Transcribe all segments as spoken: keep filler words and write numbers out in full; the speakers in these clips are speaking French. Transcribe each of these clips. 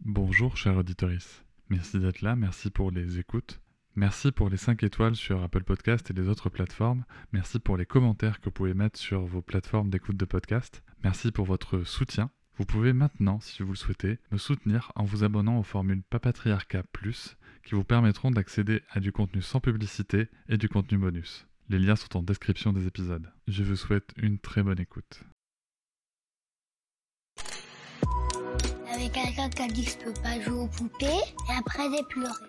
Bonjour chère auditorice, merci d'être là, merci pour les écoutes, merci pour les cinq étoiles sur Apple Podcast et les autres plateformes, merci pour les commentaires que vous pouvez mettre sur vos plateformes d'écoute de podcast, merci pour votre soutien. Vous pouvez maintenant, si vous le souhaitez, me soutenir en vous abonnant aux formules Papatriarcat Plus qui vous permettront d'accéder à du contenu sans publicité et du contenu bonus. Les liens sont en description des épisodes. Je vous souhaite une très bonne écoute. Avec quelqu'un qui a dit que je peux pas jouer aux poupées et après j'ai pleuré.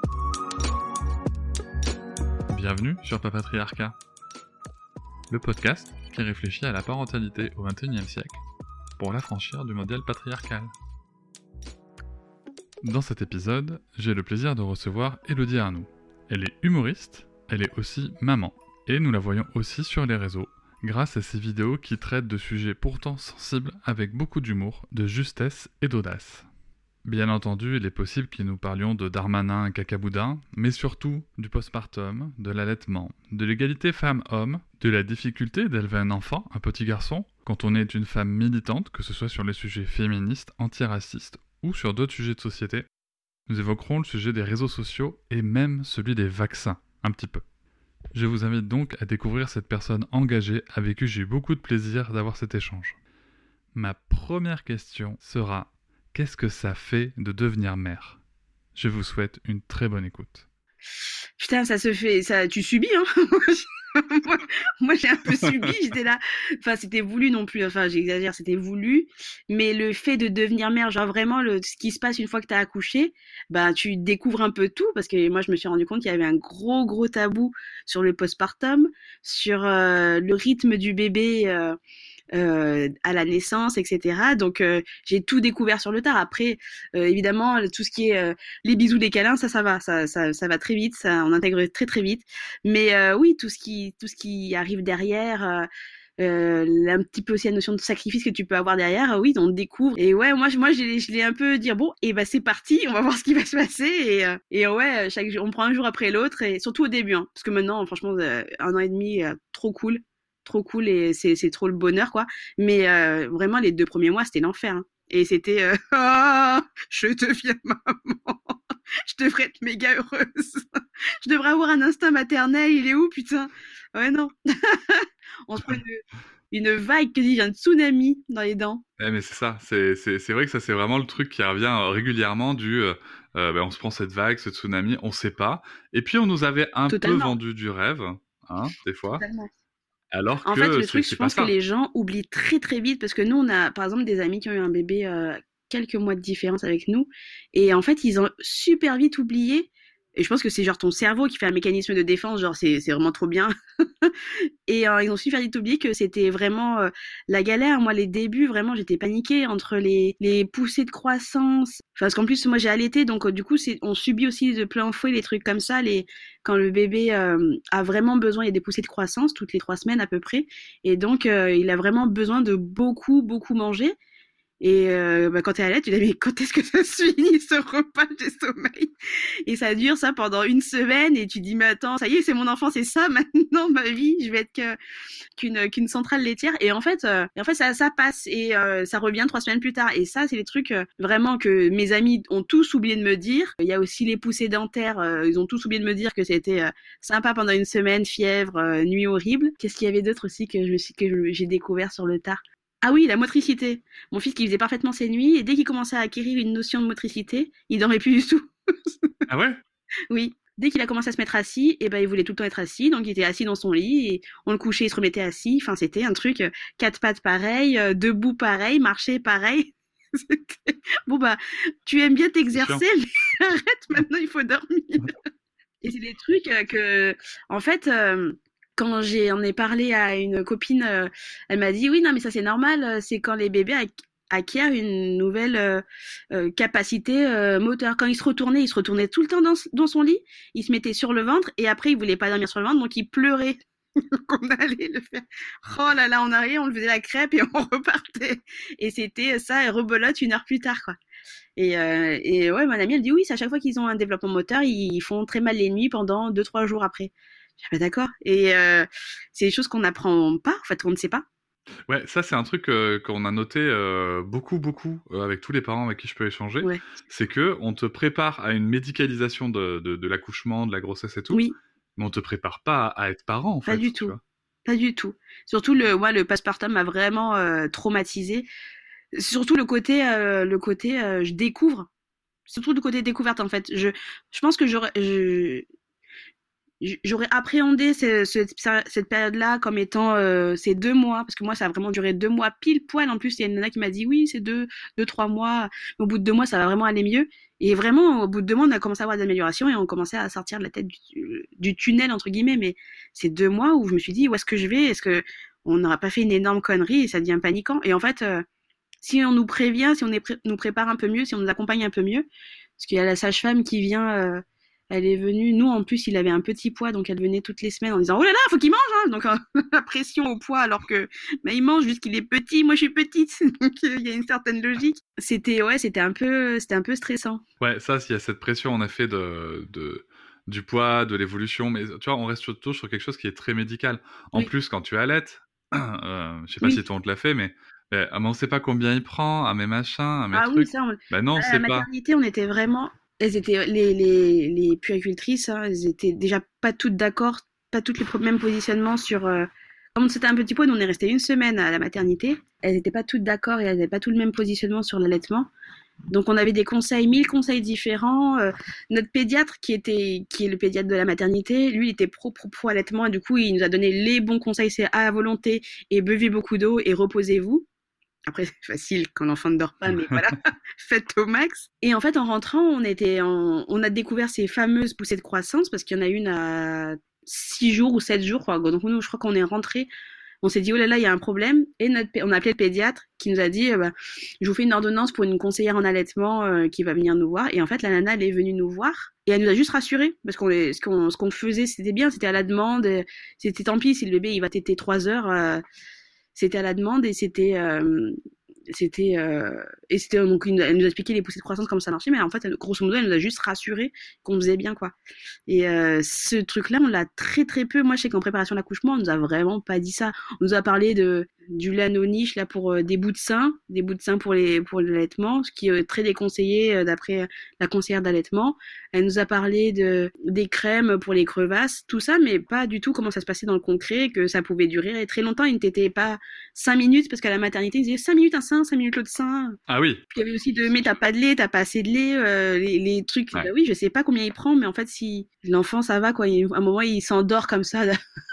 Bienvenue sur Papatriarcat, le podcast qui réfléchit à la parentalité au vingt et unième siècle pour l'affranchir du modèle patriarcal. Dans cet épisode, j'ai le plaisir de recevoir Élodie Arnoux. Elle est humoriste, elle est aussi maman, et nous la voyons aussi sur les réseaux, grâce à ses vidéos qui traitent de sujets pourtant sensibles avec beaucoup d'humour, de justesse et d'audace. Bien entendu, il est possible que nous parlions de Darmanin et Cacaboudin, mais surtout du postpartum, de l'allaitement, de l'égalité femmes-hommes, de la difficulté d'élever un enfant, un petit garçon, quand on est une femme militante, que ce soit sur les sujets féministes, antiracistes ou sur d'autres sujets de société. Nous évoquerons le sujet des réseaux sociaux et même celui des vaccins, un petit peu. Je vous invite donc à découvrir cette personne engagée avec qui j'ai eu beaucoup de plaisir d'avoir cet échange. Ma première question sera: qu'est-ce que ça fait de devenir mère ? Je vous souhaite une très bonne écoute. Putain, ça se fait, ça, tu subis, hein. moi, moi, j'ai un peu subi, j'étais là. Enfin, c'était voulu non plus, enfin, j'exagère, c'était voulu. Mais le fait de devenir mère, genre vraiment, le, ce qui se passe une fois que t'as accouché, bah, tu découvres un peu tout, parce que moi, je me suis rendu compte qu'il y avait un gros, gros tabou sur le postpartum, sur euh, le rythme du bébé, euh, Euh, à la naissance, et cetera. Donc euh, j'ai tout découvert sur le tard. Après, euh, évidemment, tout ce qui est euh, les bisous, les câlins, ça, ça va, ça, ça, ça va très vite, ça, on intègre très très vite. Mais euh, oui, tout ce qui, tout ce qui arrive derrière. Euh, Euh, un petit peu aussi la notion de sacrifice que tu peux avoir derrière, euh, oui, on découvre. Et ouais, moi, je, moi, je l'ai, je l'ai un peu dire bon, et bah c'est parti, on va voir ce qui va se passer. Et, euh, et ouais, chaque jour, on prend un jour après l'autre, et surtout au début, hein, parce que maintenant, franchement, euh, un an et demi, euh, trop cool, trop cool, et c'est, c'est trop le bonheur, quoi. Mais euh, vraiment, les deux premiers mois, c'était l'enfer. Hein. Et c'était euh, oh, je deviens maman, je devrais être méga heureuse, je devrais avoir un instinct maternel. Il est où, putain? Ouais, non. On se prend une, une vague, que dis-je, un tsunami dans les dents. Ouais, mais c'est ça, c'est, c'est, c'est vrai que ça c'est vraiment le truc qui revient euh, régulièrement du euh, euh, ben, on se prend cette vague, ce tsunami, on sait pas. Et puis on nous avait un Totalement. peu vendu du rêve, hein, des fois. Totalement. Alors En que fait, le c'est, truc, c'est je pas pense que ça. les gens oublient très très vite, parce que nous, on a par exemple des amis qui ont eu un bébé euh, quelques mois de différence avec nous, et en fait, ils ont super vite oublié. Et je pense que c'est genre ton cerveau qui fait un mécanisme de défense, genre c'est, c'est vraiment trop bien. Et euh, ils ont super vite oublié que c'était vraiment euh, la galère. Moi, les débuts, vraiment, j'étais paniquée entre les, les poussées de croissance. Enfin, parce qu'en plus, moi, j'ai allaité, donc euh, du coup, c'est, on subit aussi de plein fouet les trucs comme ça. Les, quand le bébé euh, a vraiment besoin, il y a des poussées de croissance toutes les trois semaines à peu près. Et donc, euh, il a vraiment besoin de beaucoup, beaucoup manger. Et euh, bah, quand t'es à l'aide, tu te dis mais quand est-ce que ça se finit ce repas de sommeil? Et ça dure ça pendant une semaine et tu dis mais attends, ça y est, c'est mon enfant, c'est ça maintenant ma vie, je vais être que, qu'une qu'une centrale laitière. Et en fait, euh, et en fait ça ça passe et euh, ça revient trois semaines plus tard. Et ça c'est les trucs euh, vraiment que mes amis ont tous oublié de me dire. Il y a aussi les poussées dentaires, euh, ils ont tous oublié de me dire que c'était euh, sympa pendant une semaine, fièvre, euh, nuit horrible. Qu'est-ce qu'il y avait d'autre aussi que je me suis que je, j'ai découvert sur le tard? Ah oui, la motricité. Mon fils qui faisait parfaitement ses nuits, et dès qu'il commençait à acquérir une notion de motricité, il dormait plus du tout. Ah ouais? Oui. Dès qu'il a commencé à se mettre assis, et ben il voulait tout le temps être assis, donc il était assis dans son lit, et on le couchait, il se remettait assis. Enfin, c'était un truc, euh, quatre pattes pareil, euh, debout pareil, marcher pareil. C'était... Bon bah, tu aimes bien t'exercer, mais arrête, maintenant il faut dormir. Et c'est des trucs euh, que, en fait... Euh, quand j'en ai parlé à une copine, euh, elle m'a dit oui, non, mais ça c'est normal, c'est quand les bébés ac- acquièrent une nouvelle euh, euh, capacité euh, moteur. Quand il se retournait, il se retournait tout le temps dans, dans son lit, il se mettait sur le ventre et après il voulait pas dormir sur le ventre, donc il pleurait. Qu'on allait le faire. Oh là là, on arrivait, on le faisait la crêpe et on repartait. Et c'était ça, et rebelote une heure plus tard, quoi. Et, euh, et ouais, mon amie, elle dit oui, c'est à chaque fois qu'ils ont un développement moteur, ils font très mal les nuits pendant deux trois jours après. Je dis, ah, d'accord. Et euh, c'est des choses qu'on n'apprend pas, en fait, qu'on ne sait pas. Ouais, ça c'est un truc euh, qu'on a noté euh, beaucoup, beaucoup euh, avec tous les parents avec qui je peux échanger. Ouais. C'est que on te prépare à une médicalisation de, de, de l'accouchement, de la grossesse et tout, Oui, mais on te prépare pas à, à être parent en pas du fait, tu tout. vois. Pas du tout. Surtout le, moi, le postpartum m'a vraiment euh, traumatisée. Surtout le côté, euh, le côté, euh, je découvre. Surtout le côté découverte en fait. Je, je pense que j'aurais, je, j'aurais appréhendé ce- ce- cette période-là comme étant euh, ces deux mois, parce que moi, ça a vraiment duré deux mois pile poil. En plus, il y a une nana qui m'a dit oui, c'est deux, deux, trois mois. Mais au bout de deux mois, ça va vraiment aller mieux. Et vraiment, au bout de deux mois, on a commencé à avoir des améliorations et on commençait à sortir de la tête du, du tunnel entre guillemets. Mais c'est deux mois où je me suis dit où est-ce que je vais? Est-ce que on n'aura pas fait une énorme connerie et ça devient paniquant? Et en fait, euh, si on nous prévient, si on est pré- nous prépare un peu mieux, si on nous accompagne un peu mieux, parce qu'il y a la sage-femme qui vient. Euh, elle est venue. Nous, en plus, il avait un petit poids, donc elle venait toutes les semaines en disant oh là là, faut qu'il mange, hein. Donc euh, la pression au poids, alors que bah, il mange juste qu'il est petit. Moi, je suis petite, donc il y a une certaine logique. C'était ouais, c'était un peu, c'était un peu stressant. Ouais, ça, il y a cette pression en effet de, de du poids, de l'évolution, mais tu vois, on reste surtout sur quelque chose qui est très médical. En Oui, plus, quand tu allaites, euh, je sais pas si oui. toi on te l'a fait, mais ben, ah, mais on sait pas combien il prend, à mes machins, à mes Ah oui, trucs. ça. On... Ben non, on À la sait pas. maternité, on était vraiment. Elles étaient les les les puéricultrices, hein, elles étaient déjà pas toutes d'accord, pas toutes les mêmes positionnements sur. Euh... Comme c'était un petit pot, nous on est resté une semaine à la maternité. Elles n'étaient pas toutes d'accord et elles n'avaient pas tout le même positionnement sur l'allaitement. Donc on avait des conseils, mille conseils différents. Euh, notre pédiatre, qui était, qui est le pédiatre de la maternité, lui, il était pro pro pro allaitement et du coup, il nous a donné les bons conseils, c'est à volonté et buvez beaucoup d'eau et reposez-vous. Après, c'est facile quand l'enfant ne dort pas, mais voilà, faites au max. Et en fait, en rentrant, on était, en... on a découvert ces fameuses poussées de croissance parce qu'il y en a une à six jours ou sept jours, quoi. Donc nous, je crois qu'on est rentré. On s'est dit, oh là là, il y a un problème. Et notre, on a appelé le pédiatre qui nous a dit, euh, bah, je vous fais une ordonnance pour une conseillère en allaitement euh, qui va venir nous voir. Et en fait, la nana, elle est venue nous voir et elle nous a juste rassurés parce qu'on ce qu'on ce qu'on faisait, c'était bien, c'était à la demande. C'était tant pis si le bébé il va téter trois heures, euh, c'était à la demande et c'était euh, c'était euh, et c'était donc une, elle nous a expliqué les poussées de croissance comment ça marchait, mais en fait elle, grosso modo elle nous a juste rassuré qu'on faisait bien quoi. Et euh, ce truc là on l'a très très peu. Moi je sais qu'en préparation d'accouchement on nous a vraiment pas dit ça. On nous a parlé de du lanoniche là pour euh, des bouts de sein, des bouts de sein pour les pour l'allaitement, ce qui est très déconseillé euh, d'après la conseillère d'allaitement. Elle nous a parlé de des crèmes pour les crevasses, tout ça, mais pas du tout comment ça se passait dans le concret, que ça pouvait durer très longtemps. Il ne t'était pas cinq minutes parce qu'à la maternité ils disaient cinq minutes un sein, cinq minutes l'autre sein. Ah oui. Puis il y avait aussi de mais t'as pas de lait, t'as pas assez de lait, euh, les, les trucs. Ouais. Bah oui, je sais pas combien il prend, mais en fait si l'enfant ça va quoi, il, à un moment il s'endort comme ça.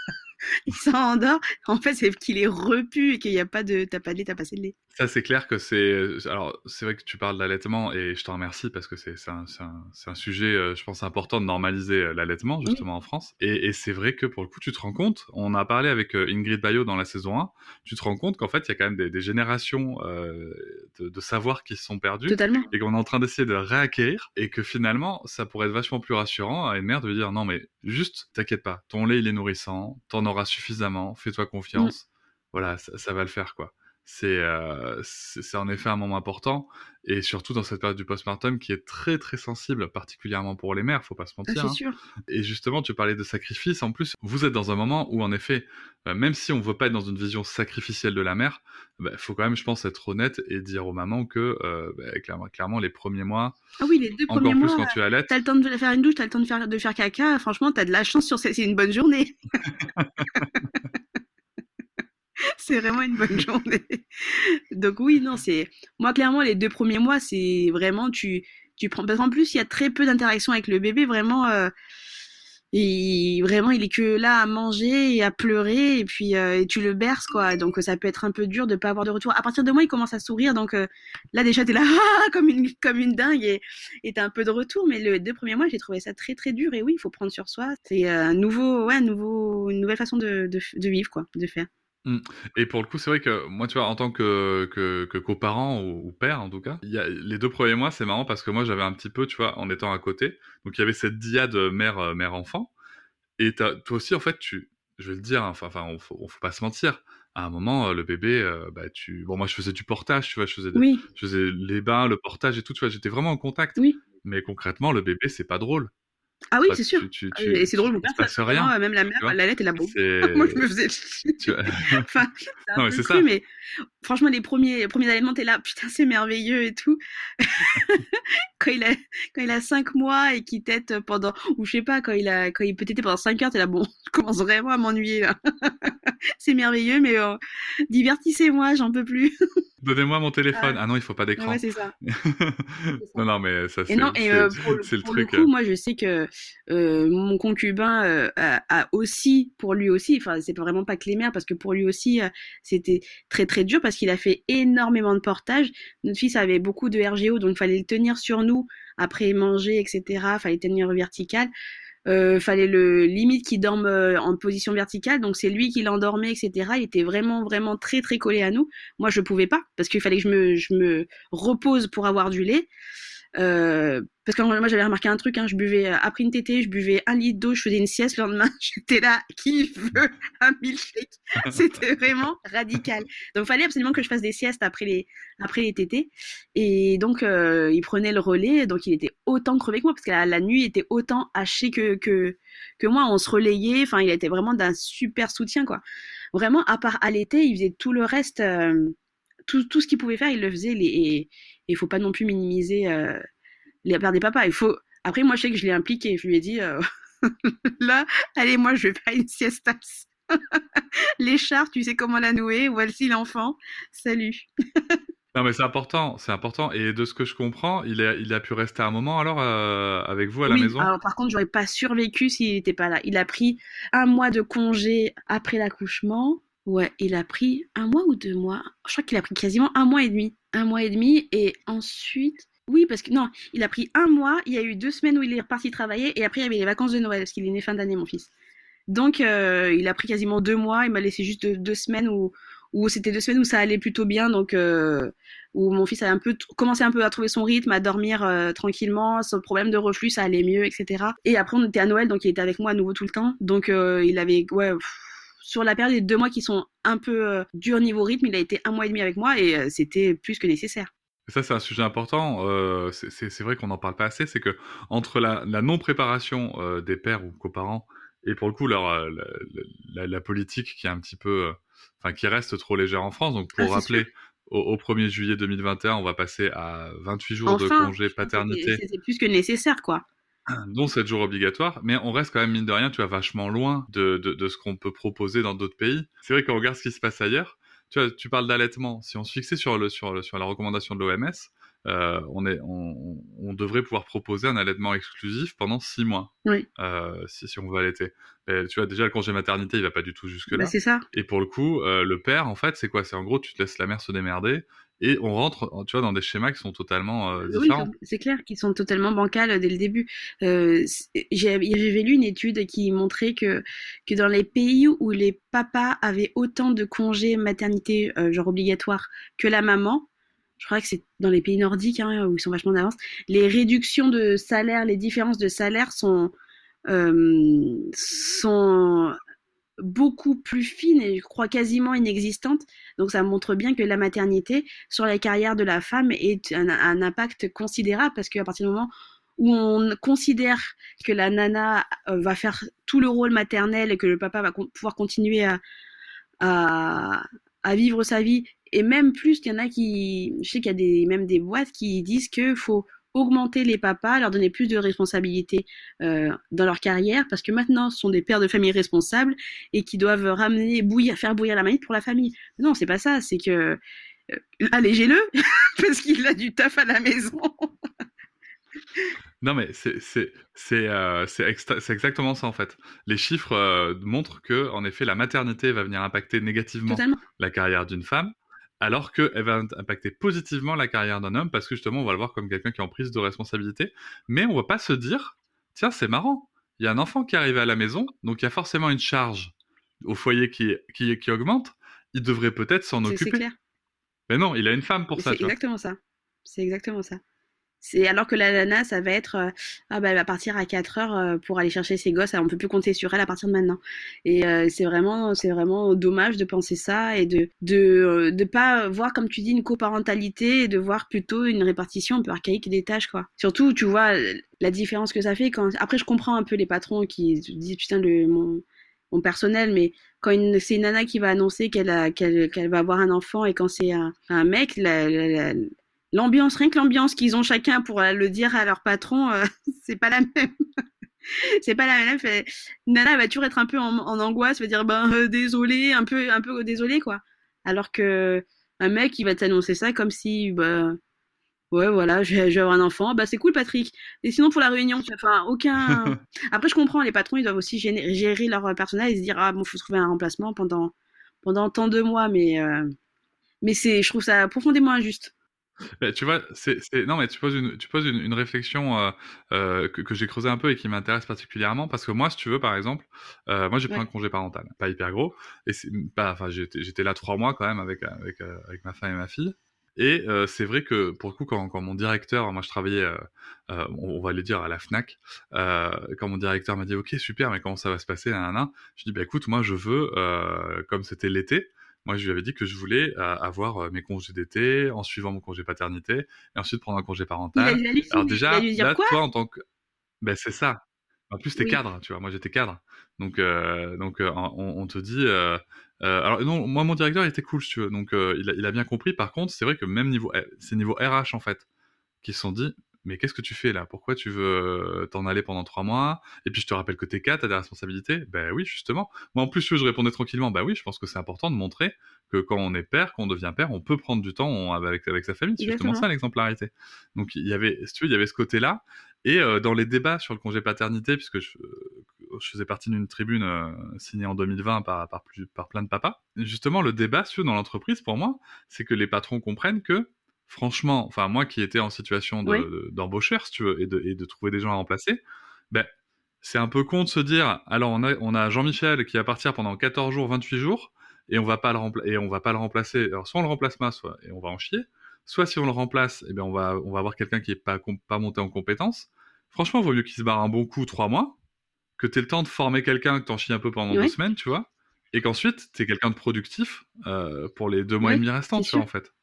Il s'endort. En fait, c'est qu'il est repu et qu'il n'y a pas de, t'as pas de lait, t'as pas assez de lait. Ça, c'est clair que c'est. Alors, c'est vrai que tu parles d'allaitement et je te remercie parce que c'est c'est un, c'est un, c'est un sujet, euh, je pense, important de normaliser euh, l'allaitement, Oui, justement, en France. Et, et c'est vrai que pour le coup, tu te rends compte, on a parlé avec euh, Ingrid Baillot dans la saison un, tu te rends compte qu'en fait, il y a quand même des, des générations euh, de, de savoirs qui se sont perdus totalement. et qu'on est en train d'essayer de réacquérir et que finalement, ça pourrait être vachement plus rassurant à une mère de lui dire non, mais juste, t'inquiète pas, ton lait, il est nourrissant, t'en auras suffisamment, fais-toi Mm. confiance. Voilà, ça, ça va le faire, quoi. C'est euh, c'est c'est en effet un moment important et surtout dans cette période du postpartum qui est très très sensible, particulièrement pour les mères, faut pas se Ah, mentir, c'est hein. sûr. Et justement, tu parlais de sacrifice. En plus, vous êtes dans un moment où, en effet, euh, même si on veut pas être dans une vision sacrificielle de la mère, bah, faut quand même, je pense, être honnête et dire aux mamans que, euh, bah, clairement, clairement, les premiers mois, Ah oui, les deux premiers encore plus mois, quand tu t'as allaites, le temps de faire une douche, t'as le temps de faire, de faire caca. Franchement, t'as de la chance sur c'est c'est une bonne journée. C'est vraiment une bonne journée. Donc oui, non, c'est moi clairement les deux premiers mois, c'est vraiment tu tu prends parce qu'en plus il y a très peu d'interaction avec le bébé, vraiment euh, il vraiment il est que là à manger et à pleurer et puis euh, et tu le berces quoi. Donc ça peut être un peu dur de pas avoir de retour. À partir de moi, il commence à sourire donc euh, là déjà t'es là ah, comme une comme une dingue et et t'as un peu de retour mais le deux premiers mois, j'ai trouvé ça très très dur et oui, il faut prendre sur soi. C'est euh, un nouveau ouais, un nouveau une nouvelle façon de de, de vivre quoi, de faire. mm. Et pour le coup, c'est vrai que moi, tu vois, en tant que, que, que coparent ou, ou père, en tout cas, il y a, les deux premiers mois, c'est marrant parce que moi, j'avais un petit peu, tu vois, en étant à côté, donc il y avait cette diade mère, euh, mère-enfant, et t'as- toi aussi, en fait, tu, je vais le dire, hein, enfin, enfin, on faut, on faut pas se mentir, à un moment, euh, le bébé, euh, bah, tu, bon, moi, je faisais du portage, tu vois, je faisais, de- Oui, je faisais les bains, le portage et tout, tu vois, j'étais vraiment en contact, oui. mais concrètement, le bébé, c'est pas drôle. Ah oui, Enfin, c'est sûr. tu, tu, Euh, Et tu, c'est tu- drôle, mon il père, se ça, passe vraiment, rien, euh, même la tu mère, vois. la lettre, elle a bon. Moi, je C'est, me faisais chier. tu vois. Enfin, c'est un Non, mais peu c'est cru, ça. mais franchement, les premiers, les premiers aliments, t'es là, putain, c'est merveilleux et tout. Quand il a, quand il a cinq mois et qu'il tète pendant, ou je sais pas, quand il a, quand il peut téter pendant cinq heures, t'es là, bon, je commence vraiment à m'ennuyer, là. C'est merveilleux, mais euh, divertissez-moi, j'en peux plus. Donnez-moi mon téléphone. Ah, Ah non, il faut pas ouais, d'écran. c'est ça. C'est ça. Non, non, mais ça, Et c'est, non, et c'est, euh, pour le, c'est le pour le truc. coup, euh. moi, je sais que euh, mon concubin euh, a, a aussi, pour lui aussi, enfin, c'est pas vraiment pas que les mères, parce que pour lui aussi, euh, c'était très très dur parce qu'il a fait énormément de portage. Notre fils avait beaucoup de R G O, donc il fallait le tenir sur nous après manger, et cetera. Fallait tenir vertical. Euh, fallait le limite qu'il dorme euh, en position verticale, donc c'est lui qui l'endormait, et cetera. Il était vraiment vraiment très très collé à nous. Moi, je pouvais pas parce qu'il fallait que je me je me repose pour avoir du lait. Euh, parce que moi j'avais remarqué un truc, hein, je buvais euh, après une tétée, je buvais un litre d'eau, je faisais une sieste le lendemain, j'étais là, qui veut un milkshake? C'était vraiment radical. Donc il fallait absolument que je fasse des siestes après les après les tétées. Et donc euh, il prenait le relais, donc il était autant crevé que moi parce que la, la nuit il était autant haché que que que moi. On se relayait, enfin il était vraiment d'un super soutien quoi. Vraiment à part à l'été, il faisait tout le reste. Euh, tout, tout ce qu'il pouvait faire, il le faisait. Les, et il faut pas non plus minimiser euh, les pères des papas. Il faut. Après, moi, je sais que je l'ai impliqué. Je lui ai dit, euh, là, allez, moi, je vais faire une siestas. L'écharpe, tu sais comment la nouer. Voici l'enfant. Salut. Non, mais c'est important, c'est important. Et de ce que je comprends, il a, il a pu rester un moment alors euh, avec vous à la Oui, maison? alors par contre, j'aurais pas survécu s'il n'était pas là. Il a pris un mois de congé après l'accouchement. Ouais, il a pris un mois ou deux mois. Je crois qu'il a pris quasiment un mois et demi. Un mois et demi. Et ensuite, oui, parce que non, il a pris un mois. Il y a eu deux semaines où il est reparti travailler. Et après, il y avait les vacances de Noël, parce qu'il est né fin d'année, mon fils. Donc, euh, il a pris quasiment deux mois. Il m'a laissé juste deux, deux semaines où, où c'était deux semaines où ça allait plutôt bien. Donc, euh, où mon fils a un peu t- commencé un peu à trouver son rythme, à dormir euh, tranquillement. Son problème de reflux, ça allait mieux, et cetera. Et après, on était à Noël, donc il était avec moi à nouveau tout le temps. Donc, euh, il avait, ouais, pff, sur la période des deux mois qui sont un peu euh, durs niveau rythme, il a été un mois et demi avec moi et euh, c'était plus que nécessaire. Ça, c'est un sujet important. Euh, c'est c'est- c'est vrai qu'on n'en parle pas assez. C'est que entre la, la non-préparation euh, des pères ou coparents et pour le coup leur, euh, la, la- la politique qui est un petit peu, euh, enfin qui reste trop légère en France. Donc Ah, pour c'est sûr. rappeler, au, au premier juillet deux mille vingt et un, on va passer à vingt-huit jours de Enfin, congé enfin, c'était paternité, c'était plus que nécessaire, quoi. dont sept jours obligatoires, mais on reste quand même, mine de rien, tu vois, vachement loin de, de, de ce qu'on peut proposer dans d'autres pays. C'est vrai qu'on regarde ce qui se passe ailleurs. Tu vois, tu parles d'allaitement. Si on se fixait sur, le, sur, le, sur la recommandation de l'O M S, euh, on, est, on, on devrait pouvoir proposer un allaitement exclusif pendant six mois, Oui, euh, si, si on veut allaiter. Mais, tu vois, déjà, le congé maternité, il va pas du tout bah, jusque-là. c'est ça. Et pour le coup, euh, le père, en fait, c'est quoi? C'est en gros, tu te laisses la mère se démerder, et on rentre, tu vois, dans des schémas qui sont totalement euh, Oui, différents. c'est clair qu'ils sont totalement bancals dès le début. Euh, c'est- j'ai- J'avais lu une étude qui montrait que, que dans les pays où les papas avaient autant de congés maternité, euh, genre obligatoire, que la maman, je crois que c'est dans les pays nordiques, hein, où ils sont vachement en avance, les réductions de salaire, les différences de salaire sont, euh, sont beaucoup plus fine et je crois quasiment inexistante. Donc ça montre bien que la maternité sur la carrière de la femme est un, un impact considérable parce qu'à partir du moment où on considère que la nana euh, va faire tout le rôle maternel et que le papa va con- pouvoir continuer à, à, à vivre sa vie et même plus, il y en a qui, je sais qu'il y a des, même des boîtes qui disent qu'il faut augmenter les papas, leur donner plus de responsabilités euh, dans leur carrière, parce que maintenant, ce sont des pères de famille responsables et qui doivent ramener, bouillir, faire bouillir la marmite pour la famille. Non, c'est pas ça, c'est que euh, allégez-le, parce qu'il a du taf à la maison. Non, mais c'est c'est c'est euh, c'est extra- c'est exactement ça en fait. Les chiffres euh, montrent que en effet la maternité va venir impacter négativement Totalement. la carrière d'une femme, alors qu'elle va impacter positivement la carrière d'un homme parce que justement on va le voir comme quelqu'un qui est en prise de responsabilité. Mais on va pas se dire tiens c'est marrant, il y a un enfant qui arrive à la maison, donc il y a forcément une charge au foyer qui qui qui augmente. Il devrait peut-être s'en C'est occuper. clair. Mais non, il a une femme pour ça, C'est tu vois. exactement ça. C'est exactement ça. C'est alors que la nana, ça va être euh, ah bah elle va partir à quatre heures euh, pour aller chercher ses gosses, alors on peut plus compter sur elle à partir de maintenant. Et euh, c'est vraiment c'est vraiment dommage de penser ça et de de euh, de pas voir comme tu dis une coparentalité et de voir plutôt une répartition un peu archaïque des tâches quoi. Surtout tu vois la différence que ça fait quand après je comprends un peu les patrons qui se disent putain le mon mon personnel mais quand une, c'est une nana qui va annoncer qu'elle a qu'elle qu'elle va avoir un enfant et quand c'est un, un mec la, la, la l'ambiance, rien que l'ambiance qu'ils ont chacun pour le dire à leur patron, euh, c'est pas la même. C'est pas la même. Fait, Nana va toujours être un peu en, en angoisse, va dire ben euh, désolé, un peu, un peu désolé quoi. Alors que un mec il va t'annoncer ça comme si bah ouais voilà, je vais, je vais avoir un enfant, bah c'est cool Patrick. Et sinon pour la réunion, enfin aucun. Après je comprends, les patrons ils doivent aussi gérer, gérer leur personnel et se dire ah bon faut trouver un remplacement pendant pendant tant de mois, mais euh, mais c'est je trouve ça profondément injuste. Mais tu vois, c'est, c'est... non, mais tu poses une, tu poses une, une réflexion euh, euh, que, que j'ai creusé un peu et qui m'intéresse particulièrement parce que moi, si tu veux, par exemple, euh, moi j'ai pris Ouais. un congé parental, pas hyper gros, et c'est pas, enfin, j'étais, j'étais là trois mois quand même avec avec euh, avec ma femme et ma fille. Et euh, c'est vrai que pour le coup, quand, quand mon directeur, moi je travaillais, euh, euh, on, on va le dire à la Fnac, euh, quand mon directeur m'a dit ok super, mais comment ça va se passer, nanana, je dis bah écoute, moi je veux, euh, comme c'était l'été. Moi, je lui avais dit que je voulais euh, avoir euh, mes congés d'été en suivant mon congé paternité et ensuite prendre un congé Il a parental. dû Alors halluciner. Il a déjà, dû dire là, quoi? toi, en tant que... Ben, c'est ça. En plus, t'es Oui. cadre, tu vois. Moi, j'étais cadre. Donc, euh, donc euh, on, on te dit... Euh, euh, alors, non, moi, mon directeur, il était cool, si tu veux. Donc, euh, il, a, il a bien compris. Par contre, c'est vrai que même niveau... C'est niveau R H, en fait, qui se sont dit mais qu'est-ce que tu fais là? Pourquoi tu veux t'en aller pendant trois mois? Et puis je te rappelle que t'es cadre, t'as des responsabilités. Ben oui, justement. Moi en plus, je répondais tranquillement. Ben oui, je pense que c'est important de montrer que quand on est père, quand on devient père, on peut prendre du temps on, avec avec sa famille. C'est justement Exactement. ça l'exemplarité. Donc il y avait, si tu veux, il y avait ce côté-là. Et euh, dans les débats sur le congé paternité, puisque je, je faisais partie d'une tribune euh, signée en deux mille vingt par, par, plus, par plein de papas, justement le débat, si tu veux, dans l'entreprise, pour moi, c'est que les patrons comprennent que franchement, enfin moi qui étais en situation de, Oui. de, d'embaucheur, si tu veux, et de, et de trouver des gens à remplacer, ben c'est un peu con de se dire, alors on a, on a Jean-Michel qui va partir pendant quatorze jours, vingt-huit jours, et on va pas le rempla- et on va pas le remplacer. Alors soit on le remplace pas, soit et on va en chier. Soit si on le remplace, eh bien on va, on va avoir quelqu'un qui est pas, pas monté en compétences. Franchement, il vaut mieux qu'il se barre un bon coup trois mois, que tu aies le temps de former quelqu'un, que t'en chies un peu pendant deux Oui. semaines, tu vois, et qu'ensuite t'es quelqu'un de productif euh, pour les deux mois et Oui, demi restants, c'est tu vois, sûr. en fait.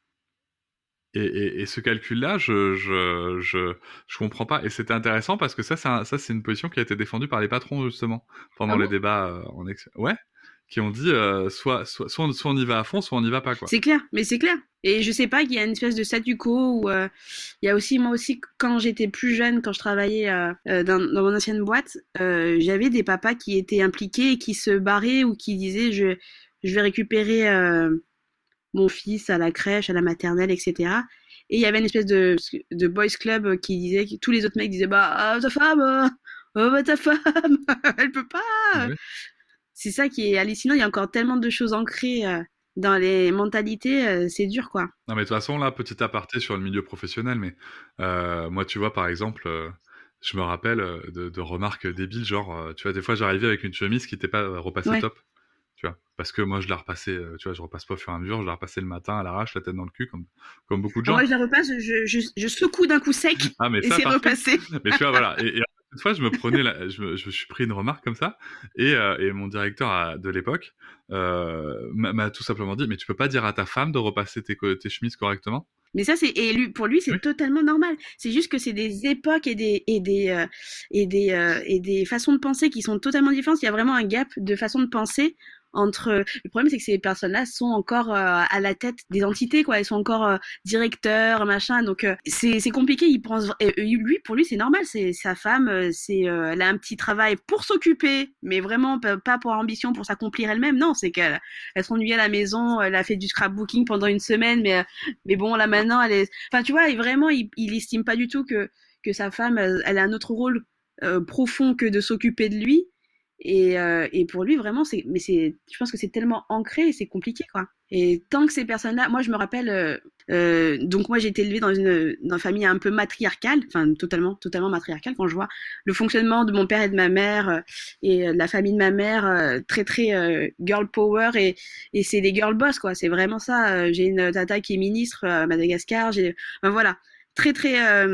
Et, et, et ce calcul-là, je, je, je, je comprends pas. Et c'était intéressant parce que ça, c'est un- ça, c'est une position qui a été défendue par les patrons, justement, Ah pendant les bon? débats euh, en ex... Ouais, qui ont dit euh, soit, soit, soit, on, soit on y va à fond, soit on n'y va pas, quoi. C'est clair, mais c'est clair. Et je sais pas qu'il y a une espèce de statu quo où euh, il y a aussi moi aussi quand j'étais plus jeune, quand je travaillais euh, euh, dans, dans mon ancienne boîte, euh, j'avais des papas qui étaient impliqués et qui se barraient ou qui disaient je je vais récupérer euh, mon fils à la crèche, à la maternelle, et cetera. Et il y avait une espèce de de boys club qui disait que tous les autres mecs disaient bah ah, ta femme, euh, oh, bah, ta femme, elle peut pas. Ouais. C'est ça qui est hallucinant. Il y a encore tellement de choses ancrées euh, dans les mentalités. Euh, c'est dur, quoi. Non, mais de toute façon, là, petit aparté sur le milieu professionnel, mais euh, moi, tu vois, par exemple, euh, je me rappelle euh, de, de remarques débiles, genre, euh, tu vois, des fois, j'arrivais avec une chemise qui n'était pas euh, repassée Ouais. top. Tu vois, parce que moi je la repassais, euh, tu vois, je repasse pas au fur et à mesure, je la repassais le matin à l'arrache, la tête dans le cul, comme, comme beaucoup de Alors, moi, gens. je la repasse, je, je, je secoue d'un coup sec Ah, mais et ça, c'est parfait. repassé. Mais tu vois, voilà. Et, et une fois, je me prenais, la, je, me, je me suis pris une remarque comme ça, et, euh, et mon directeur à- de l'époque euh, m'a m'a tout simplement dit, mais tu peux pas dire à ta femme de repasser tes, co- tes chemises correctement? Mais ça, c'est et lui, pour lui, Oui. c'est totalement normal. C'est juste que c'est des époques et des et des euh, et des euh, et des façons de penser qui sont totalement différentes. Il y a vraiment un gap de façon de penser entre. Le problème, c'est que ces personnes-là sont encore euh, à la tête des entités, quoi. Elles sont encore euh, directeurs, machin. Donc euh, c'est c'est compliqué. Il pense et, et lui, pour lui, c'est normal. C'est sa femme. euh, C'est euh, elle a un petit travail pour s'occuper, mais vraiment pas, pas pour ambition, pour s'accomplir elle-même. Non, c'est qu'elle elle s'ennuie à la maison. Elle a fait du scrapbooking pendant une semaine, mais mais bon, là maintenant, elle est. Enfin, tu vois, et vraiment, il, il estime pas du tout que que sa femme, elle, elle a un autre rôle euh, profond que de s'occuper de lui. Et, euh, et pour lui, vraiment, c'est. Mais c'est. Je pense que c'est tellement ancré et c'est compliqué, quoi. Et tant que ces personnes-là, moi, je me rappelle. Euh, euh, donc moi, j'ai été élevée dans une, dans une famille un peu matriarcale, enfin totalement, totalement matriarcale. Quand je vois le fonctionnement de mon père et de ma mère euh, et euh, de la famille de ma mère, euh, très très euh, girl power et et c'est des girl boss, quoi. C'est vraiment ça. Euh, j'ai une tata qui est ministre à Madagascar. J'ai, enfin, voilà, très très. Euh,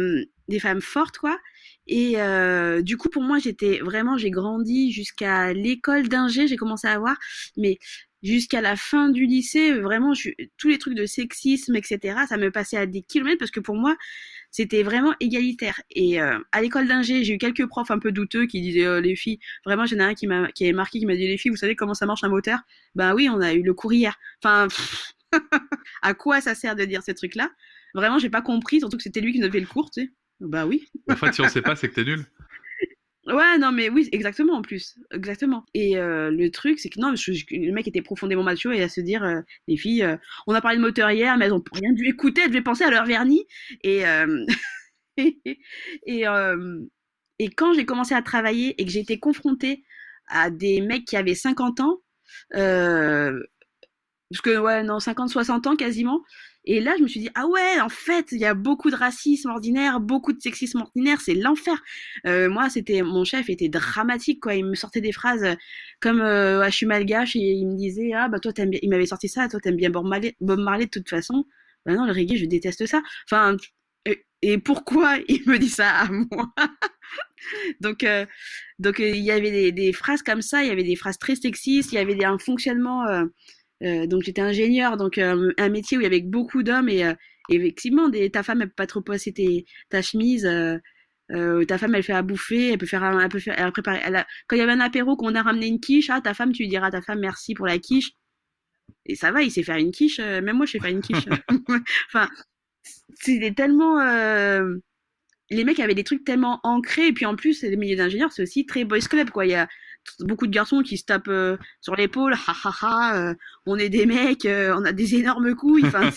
des femmes fortes, quoi. Et euh, du coup, pour moi, j'étais vraiment, j'ai grandi jusqu'à l'école d'ingé, j'ai commencé à voir, mais jusqu'à la fin du lycée, vraiment, je, tous les trucs de sexisme, et cetera, ça me passait à des kilomètres parce que pour moi, c'était vraiment égalitaire. Et euh, à l'école d'ingé, j'ai eu quelques profs un peu douteux qui disaient euh, les filles, vraiment, j'en ai un qui m'a qui avait marqué, qui m'a dit les filles, vous savez comment ça marche un moteur? Ben oui, on a eu le cours hier. Enfin, pff, à quoi ça sert de dire ces trucs-là? Vraiment, j'ai pas compris, surtout que c'était lui qui nous avait fait le cours, tu sais. Bah oui. En fait, si on sait pas, c'est que t'es nul. Ouais, non, mais oui, exactement, en plus. Exactement. Et euh, le truc, c'est que non, je- je- le mec était profondément macho et à se dire, euh, les filles, euh, on a parlé de moteur hier, mais elles ont rien dû écouter, elles devaient penser à leur vernis. Et, euh, et, euh, et quand j'ai commencé à travailler et que j'ai été confrontée à des mecs qui avaient cinquante ans, euh, parce que, ouais, non, cinquante, soixante ans quasiment. Et là, je me suis dit, ah ouais, en fait, il y a beaucoup de racisme ordinaire, beaucoup de sexisme ordinaire, c'est l'enfer. Euh, moi, c'était, mon chef était dramatique, quoi. Il me sortait des phrases euh, comme, euh, ah, je suis malgache, et il me disait, ah, bah, toi, t'aimes bien, il m'avait sorti ça, toi, t'aimes bien Bob Marley, Bob Marley de toute façon. Bah non, le reggae, je déteste ça. Enfin, et, et pourquoi il me dit ça à moi? Donc, euh, donc, euh, il y avait des, des phrases comme ça, il y avait des phrases très sexistes, il y avait des, un fonctionnement, euh, euh, donc j'étais ingénieure, donc euh, un métier où il y avait beaucoup d'hommes et, euh, et effectivement, des, ta femme elle peut pas trop passer tes, ta chemise, euh, euh, ta femme elle fait à bouffer, elle peut faire, un- elle peut faire, elle a préparé, elle a- quand il y avait un apéro qu'on a ramené une quiche, ah ta femme tu lui diras à ta femme merci pour la quiche et ça va, il sait faire une quiche, euh, même moi je sais faire une quiche. Enfin, c'était tellement euh, les mecs avaient des trucs tellement ancrés et puis en plus les milieux d'ingénieurs c'est aussi très boys club quoi, il y a beaucoup de garçons qui se tapent euh, sur l'épaule, ha ha ha, euh, on est des mecs, euh, on a des énormes couilles, enfin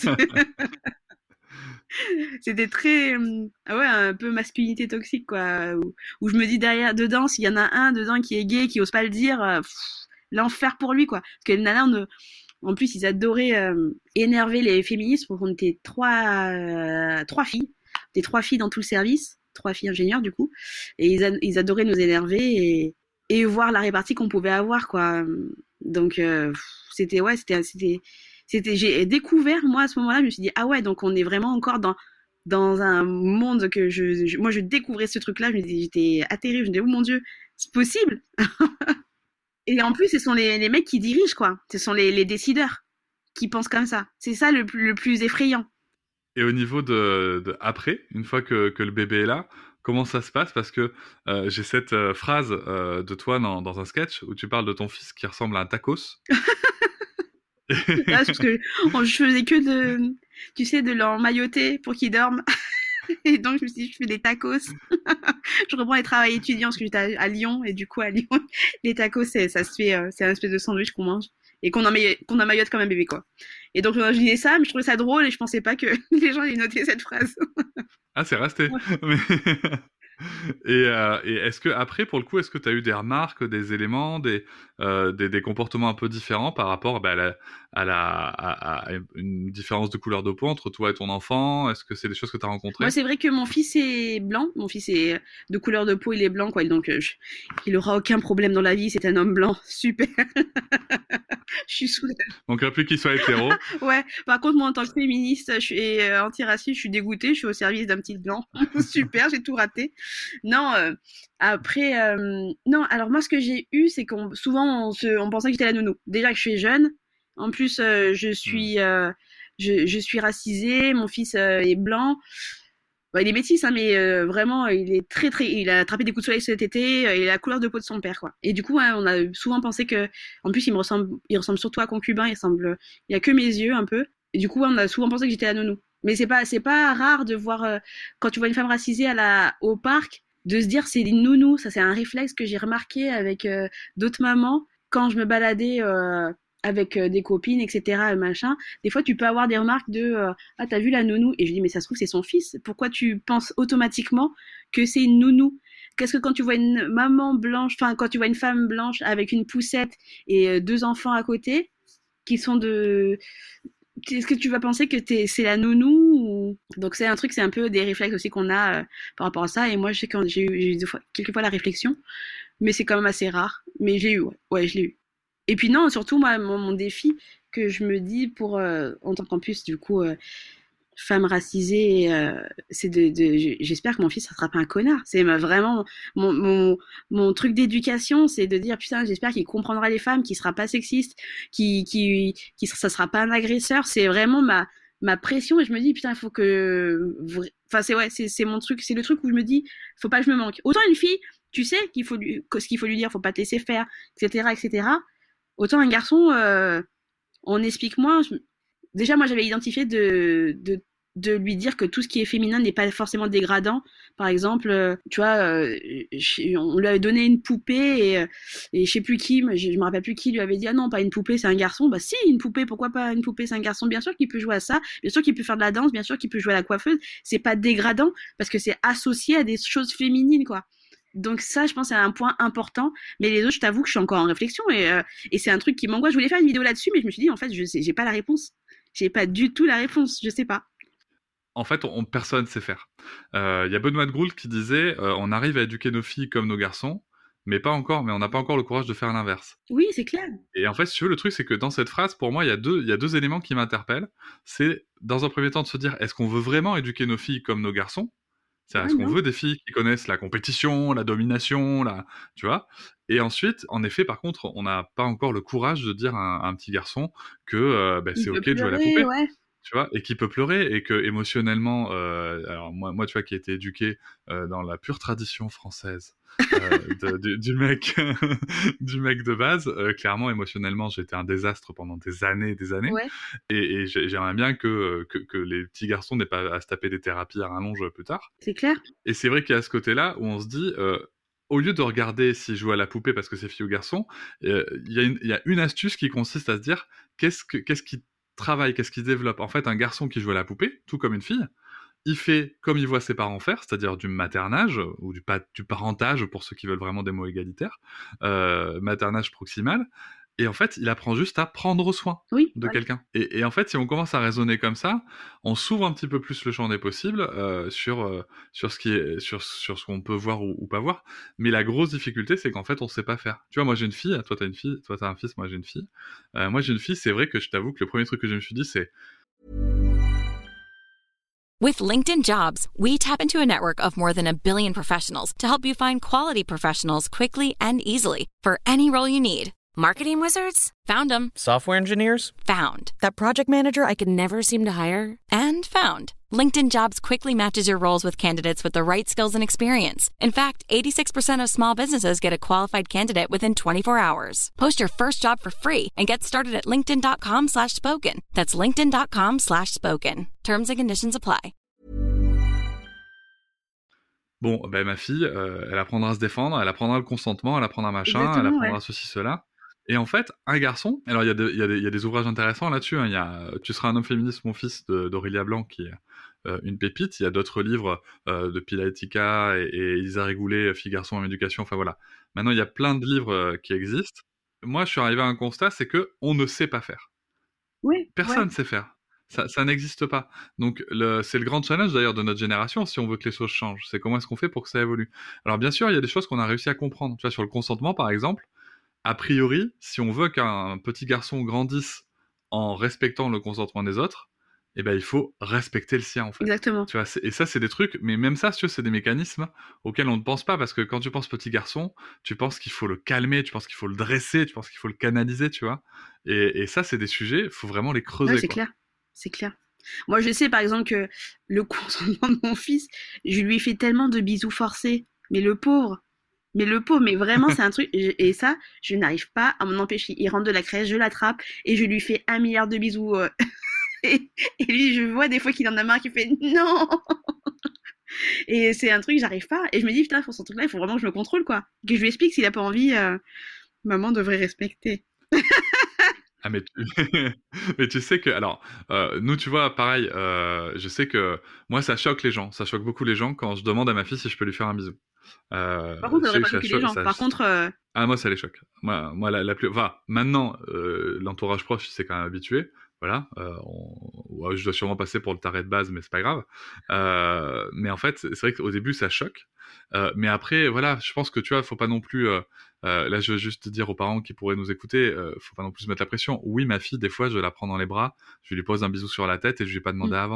c'était très euh, ah ouais, un peu masculinité toxique quoi, où, où je me dis derrière dedans s'il y en a un dedans qui est gay qui ose pas le dire, euh, pff, l'enfer pour lui quoi, parce que les nanas on, en plus ils adoraient euh, énerver les féministes, donc on était trois euh, trois filles, des trois filles dans tout le service, trois filles ingénieurs du coup, et ils, a- ils adoraient nous énerver et, et voir la répartie qu'on pouvait avoir quoi. Donc euh, c'était ouais, c'était c'était c'était j'ai découvert moi à ce moment-là, je me suis dit ah ouais, donc on est vraiment encore dans dans un monde que je, je moi je découvrais ce truc-là, je me dis j'étais atterrée, je me dis oh mon dieu, c'est possible. Et en plus ce sont les, les mecs qui dirigent quoi, ce sont les, les décideurs qui pensent comme ça. C'est ça le plus, le plus effrayant. Et au niveau de, de après, une fois que, que le bébé est là, comment ça se passe? Parce que euh, j'ai cette euh, phrase euh, de toi dans, dans un sketch où tu parles de ton fils qui ressemble à un tacos. Ah, parce que je faisais que de, tu sais, de l'emmailloter pour qu'il dorme. Et donc, je me suis dit, je fais des tacos. Je reprends les travails étudiants parce que j'étais à, à Lyon. Et du coup, à Lyon, les tacos, c'est, ça se fait, euh, c'est un espèce de sandwich qu'on mange. Et qu'on, emmaille- qu'on emmaillote comme un bébé, quoi. Et donc, je disais ça, mais je trouvais ça drôle et je pensais pas que les gens allaient noter cette phrase. Ah, c'est resté. Ouais. Mais- et euh, et est-ce que après, pour le coup, est-ce que tu as eu des remarques, des éléments, des, euh, des, des comportements un peu différents par rapport bah, à, la, à, la, à, à une différence de couleur de peau entre toi et ton enfant? Est-ce que c'est des choses que tu as rencontrées? Moi, c'est vrai que mon fils est blanc. Mon fils est de couleur de peau, il est blanc, quoi. Donc, euh, je- il aura aucun problème dans la vie. C'est un homme blanc. Super. Je suis soulagée. Donc, plus qu'il soit hétéro. Ouais. Par contre, moi, en tant que féministe, je suis et, euh, antiraciste, je suis dégoûtée. Je suis au service d'un petit blanc. Super, j'ai tout raté. Non. euh, après, euh, non. Alors moi, ce que j'ai eu, c'est qu'on souvent on se, on pensait que j'étais la nounou. Déjà que je suis jeune. En plus, euh, je Hmm. suis, euh, je, je suis racisée. Mon fils euh, est blanc. Bah, il est métis, hein, mais euh, vraiment, il est très très. Il a attrapé des coups de soleil cet été. Euh, il a la couleur de peau de son père, quoi. Et du coup, hein, on a souvent pensé que, en plus, il me ressemble, il ressemble surtout à Concubin. Il ressemble, il a que mes yeux un peu. Et du coup, ouais, on a souvent pensé que j'étais la nounou. Mais c'est pas, c'est pas rare de voir euh, quand tu vois une femme racisée à la, au parc, de se dire c'est une nounou. Ça, c'est un réflexe que j'ai remarqué avec euh, d'autres mamans quand je me baladais euh, avec euh, des copines, et cetera. Machin. Des fois, tu peux avoir des remarques de euh, ah, t'as vu la nounou? Et je dis, mais ça se trouve, c'est son fils. Pourquoi tu penses automatiquement que c'est une nounou? Qu'est-ce que quand tu vois une maman blanche, enfin, quand tu vois une femme blanche avec une poussette et euh, deux enfants à côté, qui sont de. Est-ce que tu vas penser que t'es, c'est la nounou ou... Donc, c'est un truc, c'est un peu des réflexes aussi qu'on a euh, par rapport à ça. Et moi, je sais que j'ai eu, j'ai eu deux fois, quelques fois la réflexion, mais c'est quand même assez rare. Mais j'ai eu, ouais, ouais je l'ai eu. Et puis, non, surtout, moi, mon, mon défi que je me dis pour, euh, en tant qu'en plus, du coup. Euh, femme racisée, euh, c'est de, de, j'espère que mon fils ne sera pas un connard. C'est vraiment mon, mon, mon truc d'éducation, c'est de dire putain, j'espère qu'il comprendra les femmes, qu'il sera pas sexiste, qu'il, qu'il, qu'il ça sera pas un agresseur. C'est vraiment ma, ma pression et je me dis putain, il faut que, enfin c'est ouais, c'est, c'est mon truc, c'est le truc où je me dis, faut pas que je me manque. Autant une fille, tu sais qu'il faut lui, ce qu'il faut lui dire, faut pas te laisser faire, et cetera, et cetera. Autant un garçon, euh, on explique moins. Je... Déjà, moi, j'avais identifié de, de, de lui dire que tout ce qui est féminin n'est pas forcément dégradant. Par exemple, euh, tu vois, euh, on lui avait donné une poupée et, et je sais plus qui, je, je me rappelle plus qui lui avait dit ah non, pas une poupée, c'est un garçon. Bah si, une poupée, pourquoi pas une poupée, c'est un garçon. Bien sûr qu'il peut jouer à ça, bien sûr qu'il peut faire de la danse, bien sûr qu'il peut jouer à la coiffeuse. C'est pas dégradant parce que c'est associé à des choses féminines, quoi. Donc ça, je pense, c'est un point important. Mais les autres, je t'avoue que je suis encore en réflexion et, euh, et c'est un truc qui m'angoisse. Je voulais faire une vidéo là-dessus, mais je me suis dit, en fait, je sais, j'ai pas la réponse. J'ai pas du tout la réponse. Je sais pas. En fait, on, personne sait faire. Il euh, y a Benoît de Groult qui disait euh, on arrive à éduquer nos filles comme nos garçons, mais pas encore, mais on n'a pas encore le courage de faire l'inverse. Oui, c'est clair. Et en fait, si tu veux, le truc, c'est que dans cette phrase, pour moi, il y a deux, il y a deux éléments qui m'interpellent. C'est, dans un premier temps, de se dire est-ce qu'on veut vraiment éduquer nos filles comme nos garçons ? C'est-à-dire, est-ce qu'on veut des filles qui connaissent la compétition, la domination, la... tu vois ? Et ensuite, en effet, par contre, on n'a pas encore le courage de dire à un, à un petit garçon que euh, bah, c'est ok de jouer à la poupée. Ouais. Tu vois, et qui peut pleurer, et que émotionnellement, euh, alors moi, moi, tu vois, qui ai été éduqué euh, dans la pure tradition française euh, de, du, du mec, du mec de base, euh, clairement, émotionnellement, j'étais un désastre pendant des années, et des années, ouais. et, et j'aimerais bien que, que que les petits garçons n'aient pas à se taper des thérapies à rallonge plus tard. C'est clair. Et c'est vrai qu'il y a ce côté-là où on se dit. Euh, Au lieu de regarder s'ils jouent à la poupée parce que c'est fille ou garçon, il euh, y, y a une astuce qui consiste à se dire qu'est-ce, que, qu'est-ce qui travaille, qu'est-ce qui développe. En fait, un garçon qui joue à la poupée, tout comme une fille, il fait comme il voit ses parents faire, c'est-à-dire du maternage, ou du, pa- du parentage, pour ceux qui veulent vraiment des mots égalitaires, euh, maternage proximal, et en fait, il apprend juste à prendre soin oui, de ouais. quelqu'un. Et, et en fait, si on commence à raisonner comme ça, on s'ouvre un petit peu plus le champ des possibles euh, sur, euh, sur, ce qui est, sur, sur ce qu'on peut voir ou, ou pas voir. Mais la grosse difficulté, c'est qu'en fait, on sait pas faire. Tu vois, moi j'ai une fille, toi t'as une fille, toi t'as un fils, moi j'ai une fille. Euh, moi j'ai une fille, c'est vrai que je t'avoue que le premier truc que je me suis dit, c'est... With LinkedIn Jobs, we tap into a network of more than a billion professionals to help you find quality professionals quickly and easily for any role you need. Marketing wizards? Found them. Software engineers? Found. That project manager I could never seem to hire? And found. LinkedIn Jobs quickly matches your roles with candidates with the right skills and experience. In fact, eighty-six percent of small businesses get a qualified candidate within twenty-four hours. Post your first job for free and get started at linkedin.com slash spoken. That's linkedin.com slash spoken. Terms and conditions apply. Bon, ben ma fille, euh, elle apprendra à se défendre, elle apprendra le consentement, elle apprendra machin, Exactement, elle apprendra ouais. ceci, cela. Et en fait, un garçon, alors il y, a de, il, y a des, il y a des ouvrages intéressants là-dessus, hein. Il y a Tu seras un homme féministe, mon fils, de, d'Aurélia Blanc, qui est euh, une pépite. Il y a d'autres livres euh, de Pilar Etika et, et Elisa Régoulet, Filles, garçons en éducation, enfin voilà. Maintenant, il y a plein de livres euh, qui existent. Moi, je suis arrivé à un constat, c'est que on ne sait pas faire. Oui, Personne ouais. sait faire. Ça, ça n'existe pas. Donc, le, c'est le grand challenge d'ailleurs de notre génération, si on veut que les choses changent. C'est comment est-ce qu'on fait pour que ça évolue. Alors, bien sûr, il y a des choses qu'on a réussi à comprendre. Tu vois, sur le consentement, par exemple, a priori, si on veut qu'un petit garçon grandisse en respectant le consentement des autres, eh ben, il faut respecter le sien, en fait. Exactement. Tu vois, c'est, et ça, c'est des trucs, mais même ça, tu vois, c'est des mécanismes auxquels on ne pense pas, parce que quand tu penses petit garçon, tu penses qu'il faut le calmer, tu penses qu'il faut le dresser, tu penses qu'il faut le canaliser, tu vois. Et, et ça, c'est des sujets, il faut vraiment les creuser. Ouais, c'est quoi. clair. C'est clair. Moi, je sais, par exemple, que le consentement de mon fils, je lui ai fait tellement de bisous forcés. Mais le pauvre, mais le pauvre, mais vraiment, c'est un truc. Et ça, je n'arrive pas à m'en empêcher. Il rentre de la crèche, je l'attrape et je lui fais un milliard de bisous. euh. Et, et lui, je vois des fois qu'il en a marre, qu'il fait non. Et c'est un truc, j'arrive pas. Et je me dis, putain, pour ce truc-là, il faut vraiment que je me contrôle, quoi. Que je lui explique s'il a pas envie, euh, maman devrait respecter. Ah mais tu... mais tu sais que alors euh, nous tu vois pareil euh, je sais que moi ça choque les gens ça choque beaucoup les gens quand je demande à ma fille si je peux lui faire un bisou. Euh, Par contre, ça je sais devrait pas que ça choquer choque, les gens. ça- Par contre, euh, ah moi ça les choque. Moi moi la, la plus enfin maintenant euh, l'entourage proche il s'est quand même habitué. Voilà, euh, on... ouais, je dois sûrement passer pour le taré de base, mais c'est pas grave. Euh, mais en fait, c'est c'est vrai qu'au début, ça choque. Euh, mais après, voilà, je pense que tu vois, faut pas non plus. Euh, euh, là, je veux juste dire aux parents qui pourraient nous écouter, euh, faut pas non plus se mettre la pression. Oui, ma fille, des fois, je la prends dans les bras, je lui pose un bisou sur la tête et je lui ai pas demandé Mm. avant.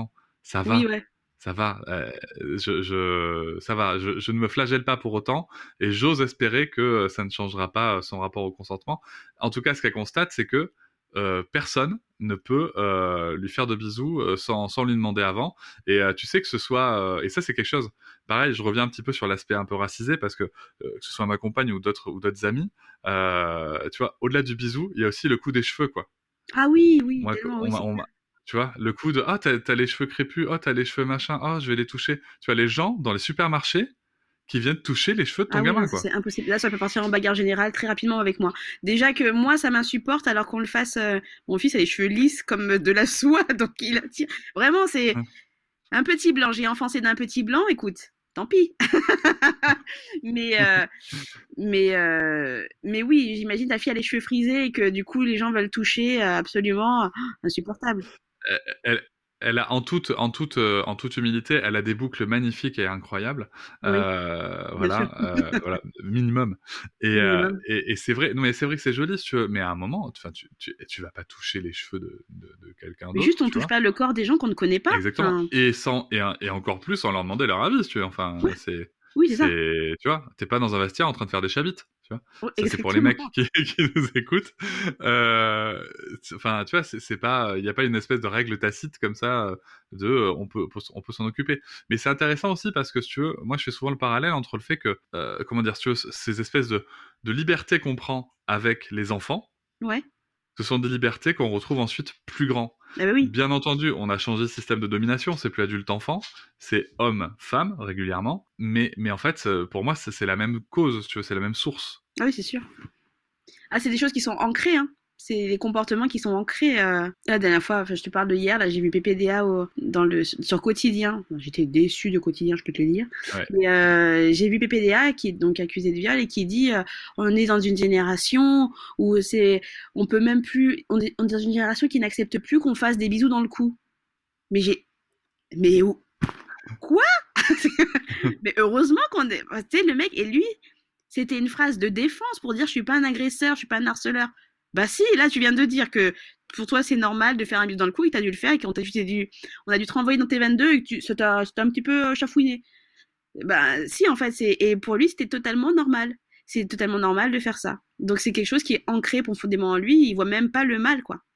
ça va. Oui, ouais. Ça va, euh, je, je, ça va, je, je ne me flagelle pas pour autant, et j'ose espérer que ça ne changera pas son rapport au consentement. En tout cas, ce qu'elle constate, c'est que euh, personne ne peut euh, lui faire de bisous euh, sans, sans lui demander avant. Et euh, tu sais que ce soit, euh, et ça c'est quelque chose, pareil, je reviens un petit peu sur l'aspect un peu racisé, parce que euh, que ce soit ma compagne ou d'autres ou d'autres amis, euh, tu vois, au-delà du bisou, il y a aussi le coup des cheveux, quoi. Ah oui, oui, Moi, tellement, on oui, m'a, c'est on clair. m'a- tu vois, le coup de ah t'as, t'as les cheveux crépus, oh t'as les cheveux machin, oh je vais les toucher. Tu vois, les gens dans les supermarchés qui viennent toucher les cheveux de ton Ah oui, non, gamin, ça quoi. c'est impossible. Là, ça peut partir en bagarre générale très rapidement avec moi. Déjà que moi, ça m'insupporte alors qu'on le fasse. euh, Mon fils a les cheveux lisses comme de la soie, donc il attire. Vraiment, c'est Hein. un petit blanc. J'ai enfoncé d'un petit blanc, écoute, tant pis. mais, euh, mais, euh, mais oui, j'imagine ta fille a les cheveux frisés et que du coup, les gens veulent toucher euh, absolument. Ah, insupportable. elle, elle- elle a en toute, en toute, euh, en toute humilité, elle a des boucles magnifiques et incroyables. Oui, Euh, bien sûr. voilà, euh, voilà, minimum. Et, euh, Minimum. et, et c'est vrai, non mais c'est vrai que c'est joli, si tu veux. Mais à un moment, enfin, tu, tu, tu vas pas toucher les cheveux de, de, de quelqu'un Mais d'autre, juste, on tu touche vois. pas le corps des gens qu'on ne connaît pas. Exactement. Enfin, Et sans, et, et encore plus sans leur demander leur avis, si tu veux. Enfin, ouais, c'est, oui, c'est ça. c'est, tu vois, t'es pas dans un vestiaire en train de faire des chabites, tu vois. Ouais, Ça, c'est pour les mecs exactement. qui, qui nous écoutent. Euh, c'est- Enfin, tu vois, c'est c'est pas, il n'y a pas une espèce de règle tacite comme ça euh, de, euh, on peut, on peut s'en occuper. Mais c'est intéressant aussi parce que, si tu veux, moi, je fais souvent le parallèle entre le fait que, euh, comment dire, si tu veux, ces espèces de, de libertés qu'on prend avec les enfants, Ouais. ce sont des libertés qu'on retrouve ensuite plus grands. Ah bah oui. Bien entendu, on a changé le système de domination, c'est plus adulte-enfant, c'est homme-femme régulièrement, mais, mais en fait, euh, pour moi, c'est c'est la même cause, si tu veux, c'est la même source. Ah oui, c'est sûr. Ah, c'est des choses qui sont ancrées, hein. C'est des comportements qui sont ancrés. euh. La dernière fois, enfin, je te parle de hier, là, j'ai vu P P D A au, dans le, sur Quotidien. J'étais déçue de Quotidien, je peux te le dire. Ouais. Mais euh, j'ai vu P P D A qui est donc accusé de viol et qui dit euh, on est dans une génération où c'est, on peut même plus, on est, on est dans une génération qui n'accepte plus qu'on fasse des bisous dans le cou. Mais j'ai, mais où, quoi? Mais heureusement qu'on est, tu sais, le mec et lui, c'était une phrase de défense pour dire je suis pas un agresseur, je suis pas un harceleur. Bah si, là tu viens de dire que pour toi c'est normal de faire un bisou dans le cou et que t'as dû le faire et qu'on t'a dû, on a dû te renvoyer dans tes vingt-deux et que tu, ça t'a, ça t'a un petit peu euh, chafouiné. Bah si en fait c'est, et pour lui c'était totalement normal. C'est totalement normal de faire ça. Donc c'est quelque chose qui est ancré profondément en lui, il voit même pas le mal quoi.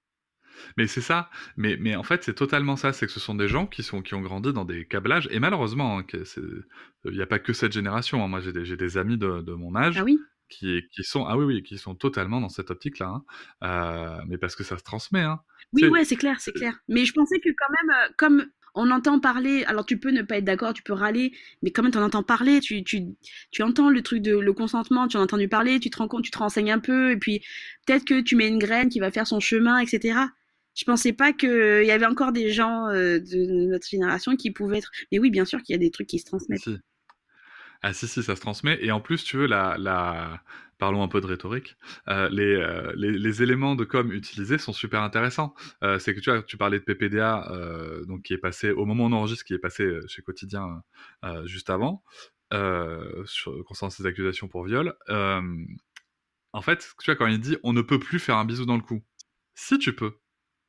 Mais c'est ça, mais, mais en fait, c'est totalement ça, c'est que ce sont des gens qui, sont, qui ont grandi dans des câblages, et malheureusement, hein, que c'est- il n'y a pas que cette génération, hein. Moi j'ai des, j'ai des amis de, de mon âge Ah oui? qui, qui sont, ah oui, oui, qui sont totalement dans cette optique-là, hein. Euh, mais parce que ça se transmet, hein. Oui, Tu sais, ouais, c'est clair, c'est clair. Mais je pensais que quand même, euh, comme on entend parler, alors tu peux ne pas être d'accord, tu peux râler, mais quand même t'en entends parler, tu, tu, tu entends le truc de le consentement, tu en as entendu parler, tu te rends compte, tu te renseignes un peu, et puis peut-être que tu mets une graine qui va faire son chemin, et cetera. Je pensais pas qu'il y avait encore des gens euh, de notre génération qui pouvaient être. Mais oui, bien sûr qu'il y a des trucs qui se transmettent. si. Ah si, si, ça se transmet. Et en plus, tu veux, la, la... parlons un peu de rhétorique, euh, les, euh, les, les éléments de com utilisés sont super intéressants. Euh, c'est que tu vois, tu parlais de P P D A, euh, donc qui est passé, au moment où on enregistre, qui est passé chez Quotidien euh, juste avant, euh, sur, concernant ces accusations pour viol. Euh, en fait, tu vois, quand il dit « on ne peut plus faire un bisou dans le cou », si tu peux,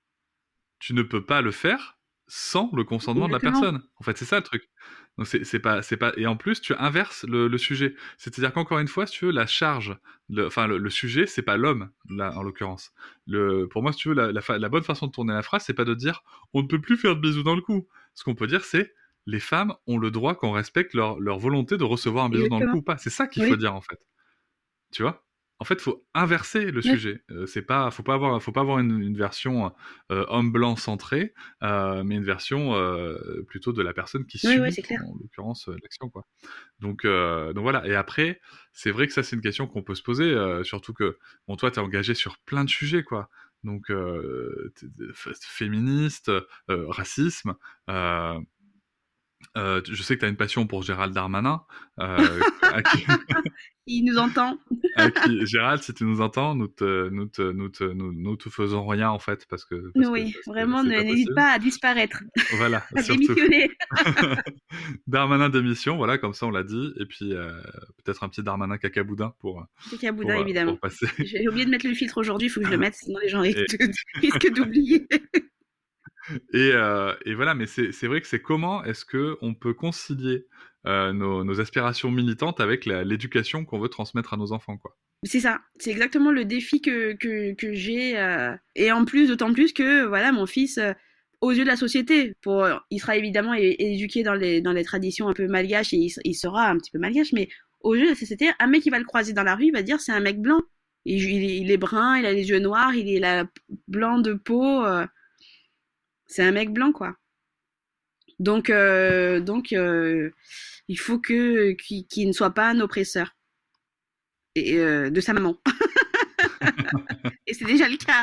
tu ne peux pas le faire sans le consentement de la Exactement. personne. En fait, c'est ça le truc. Donc c'est, c'est pas, c'est pas. Et en plus, tu inverses le, le sujet. C'est-à-dire qu'encore une fois, si tu veux, la charge, le, enfin le, le sujet, c'est pas l'homme là en l'occurrence. Le, pour moi, si tu veux, la, la, fa- la bonne façon de tourner la phrase, c'est pas de dire on ne peut plus faire de bisous dans le cou. Ce qu'on peut dire, c'est les femmes ont le droit qu'on respecte leur, leur volonté de recevoir un bisou dans le Exactement. cou ou pas. C'est ça qu'il Oui. faut dire en fait. Tu vois? En fait, faut inverser le Oui. sujet. Euh, c'est pas, faut pas avoir, faut pas avoir une, une version euh, homme blanc centré, euh, mais une version euh, plutôt de la personne qui Oui, subit, oui, c'est clair. en l'occurrence euh, l'action, quoi. Donc, euh, donc voilà. Et après, c'est vrai que ça, c'est une question qu'on peut se poser, euh, surtout que, bon, toi, t'es engagé sur plein de sujets, quoi. Donc, euh, t'es- t'es f- féministe, euh, racisme. Euh, euh, je sais que tu as une passion pour Gérald Darmanin. Euh, à qui- Il nous entend. à qui- Gérald, si tu nous entends, nous te, nous te, nous te, nous, nous te faisons rien en fait parce que, parce que, Oui, parce que vraiment, c'est ne- pas n'hésite possible. pas à disparaître, Voilà, à surtout. démissionner. Darmanin démission, voilà, comme ça on l'a dit, et puis euh, peut-être un petit Darmanin cacaboudin pour, Caca pour, Boudin, euh, évidemment. pour passer. J'ai oublié de mettre le filtre aujourd'hui, il faut que je le mette, sinon les gens Et, risquent, risquent d'oublier. et, euh, et voilà, mais c'est, c'est vrai que c'est comment est-ce qu'on peut concilier euh, nos, nos aspirations militantes avec la, l'éducation qu'on veut transmettre à nos enfants, quoi. C'est ça, c'est exactement le défi que, que, que j'ai. Euh, et en plus, d'autant plus que voilà, mon fils, euh, aux yeux de la société, pour, il sera évidemment é- éduqué dans les, dans les traditions un peu malgaches et il, il sera un petit peu malgache, mais aux yeux de la société, un mec qui va le croiser dans la rue, il va dire c'est un mec blanc. Il, il, est, il est brun, il a les yeux noirs, il est là, blanc de peau. Euh, c'est un mec blanc, quoi. Donc, euh, donc euh, il faut que, qu'il, qu'il ne soit pas un oppresseur et, euh, de sa maman. Et c'est déjà le cas.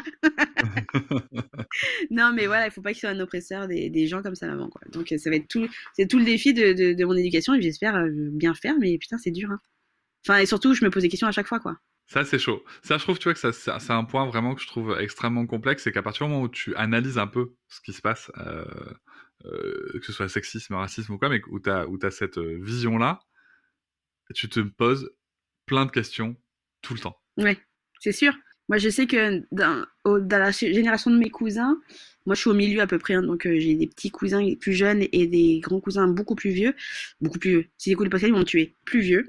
Non, mais voilà, il faut pas qu'il soit un oppresseur des, des gens comme sa maman, quoi. Donc ça va être tout, c'est tout le défi de, de, de mon éducation et j'espère euh, bien faire, mais putain, c'est dur, hein. Enfin, et surtout, je me pose des questions à chaque fois, quoi. Ça, c'est chaud. Ça, je trouve, tu vois, que ça, c'est c'est un point vraiment que je trouve extrêmement complexe, c'est qu'à partir du moment où tu analyses un peu ce qui se passe, euh, euh, que ce soit sexisme, racisme ou quoi, mais où t'as, où t'as cette euh, vision-là, tu te poses plein de questions tout le temps. Ouais, c'est sûr. Moi, je sais que dans, au- dans la gé- génération de mes cousins, moi, je suis au milieu à peu près, hein, donc euh, j'ai des petits cousins plus jeunes et des grands cousins beaucoup plus vieux. Beaucoup plus vieux. Si écoutent le podcast, ils vont me tuer. Plus vieux.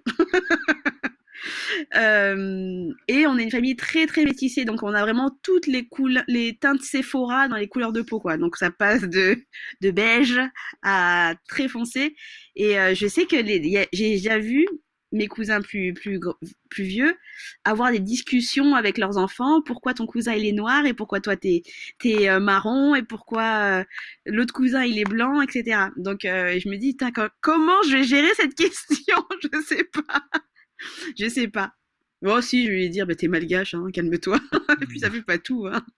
Euh, et on est une famille très très métissée, donc on a vraiment toutes les couleurs, les teintes Sephora dans les couleurs de peau, quoi. Donc ça passe de de beige à très foncé. Et euh, je sais que les, y a- j'ai déjà vu mes cousins plus plus gr- plus vieux avoir des discussions avec leurs enfants. Pourquoi ton cousin il est noir et pourquoi toi t'es t'es euh, marron et pourquoi euh, l'autre cousin il est blanc, et cetera. Donc euh, je me dis, tain, co- comment je vais gérer cette question? Je sais pas. Je sais pas. Bon, si, je vais lui dire, bah, t'es malgache, hein, calme-toi. Et puis ça fait pas tout, hein.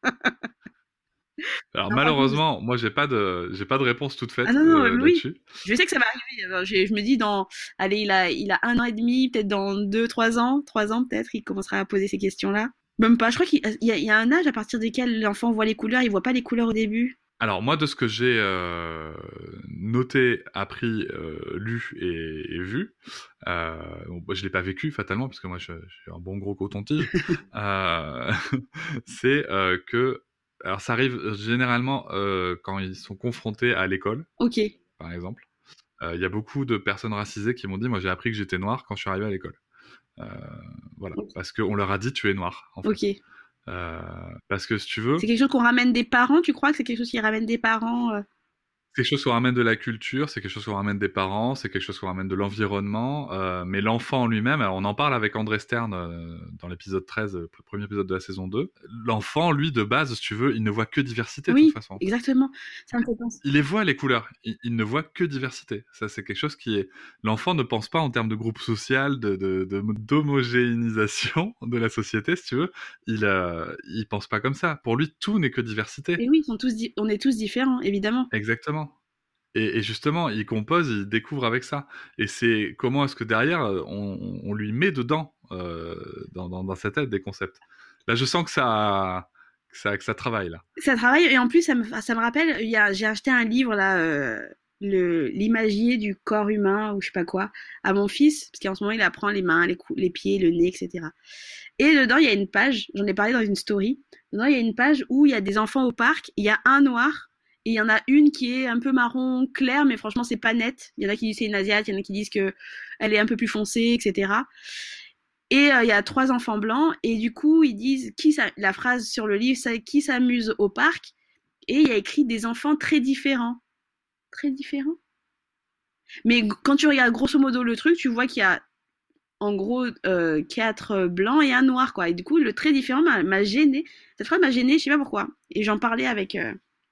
Alors Non, par contre, malheureusement, moi, j'ai pas de, j'ai pas de réponse toute ah faite non, non, euh, oui. là-dessus. Je sais que ça va arriver. Alors, j'ai- je me dis, dans, allez, il a, il a un an et demi, peut-être dans deux, trois ans, trois ans peut-être, il commencera à poser ces questions-là. Même pas. Je crois qu'il il y a, il y a un âge à partir duquel l'enfant voit les couleurs. Il voit pas les couleurs au début. Alors moi, de ce que j'ai euh, noté, appris, euh, lu et, et vu, euh, bon, bah, je l'ai pas vécu fatalement parce que moi, je, je suis un bon gros coton-tige. euh, c'est euh, que, alors ça arrive généralement euh, quand ils sont confrontés à l'école, Ok, par exemple. Euh, Il y a beaucoup de personnes racisées qui m'ont dit, moi, j'ai appris que j'étais noir quand je suis arrivé à l'école. Euh, voilà, ok, parce qu'on leur a dit, tu es noir, en fait. ok. Euh, parce que si tu veux, C'est quelque chose qu'on ramène des parents, tu crois que c'est quelque chose qui ramène des parents euh c'est quelque chose qu'on ramène de la culture, c'est quelque chose qu'on ramène des parents, c'est quelque chose qu'on ramène de l'environnement, euh, mais l'enfant en lui-même, alors on en parle avec André Stern euh, dans l'épisode treize, le premier épisode de la saison deux, l'enfant, lui, de base, si tu veux, il ne voit que diversité de Oui, toute façon. En fait. exactement. Ça me fait penser. Il les voit, les couleurs, il, il ne voit que diversité. Ça, c'est quelque chose qui est... L'enfant ne pense pas en termes de groupe social, de, de, de, d'homogénéisation de la société, si tu veux, il, euh, il pense pas comme ça. Pour lui, tout n'est que diversité. Et oui, ils sont tous di- on est tous différents, évidemment. Exactement. Et, et justement, il compose, il découvre avec ça. Et c'est comment est-ce que derrière, euh, on, on lui met dedans, euh, dans, dans, dans sa tête, des concepts. Là, je sens que ça, que ça, que ça travaille, là. Ça travaille et en plus ça me, ça me rappelle, il y a, j'ai acheté un livre là, euh, le l'imagier du corps humain ou je sais pas quoi à mon fils parce qu'en ce moment il apprend les mains, les, cou- les pieds, le nez, et cetera. Et dedans il y a une page, j'en ai parlé dans une story. Dedans il y a une page où il y a des enfants au parc, il y a un noir et il y en a une qui est un peu marron clair mais franchement c'est pas net. Il y en a qui disent c'est une asiate, il y en a qui disent que elle est un peu plus foncée, et cetera. Et euh, il y a trois enfants blancs et du coup ils disent qui s'a- la phrase sur le livre c'est qui s'amuse au parc et il y a écrit des enfants très différents, très différents. Mais g- quand tu regardes grosso modo le truc, tu vois qu'il y a en gros euh, quatre blancs et un noir quoi. Et du coup le très différent m'a, m'a gêné. Cette phrase m'a gêné, je sais pas pourquoi. Et j'en parlais avec euh,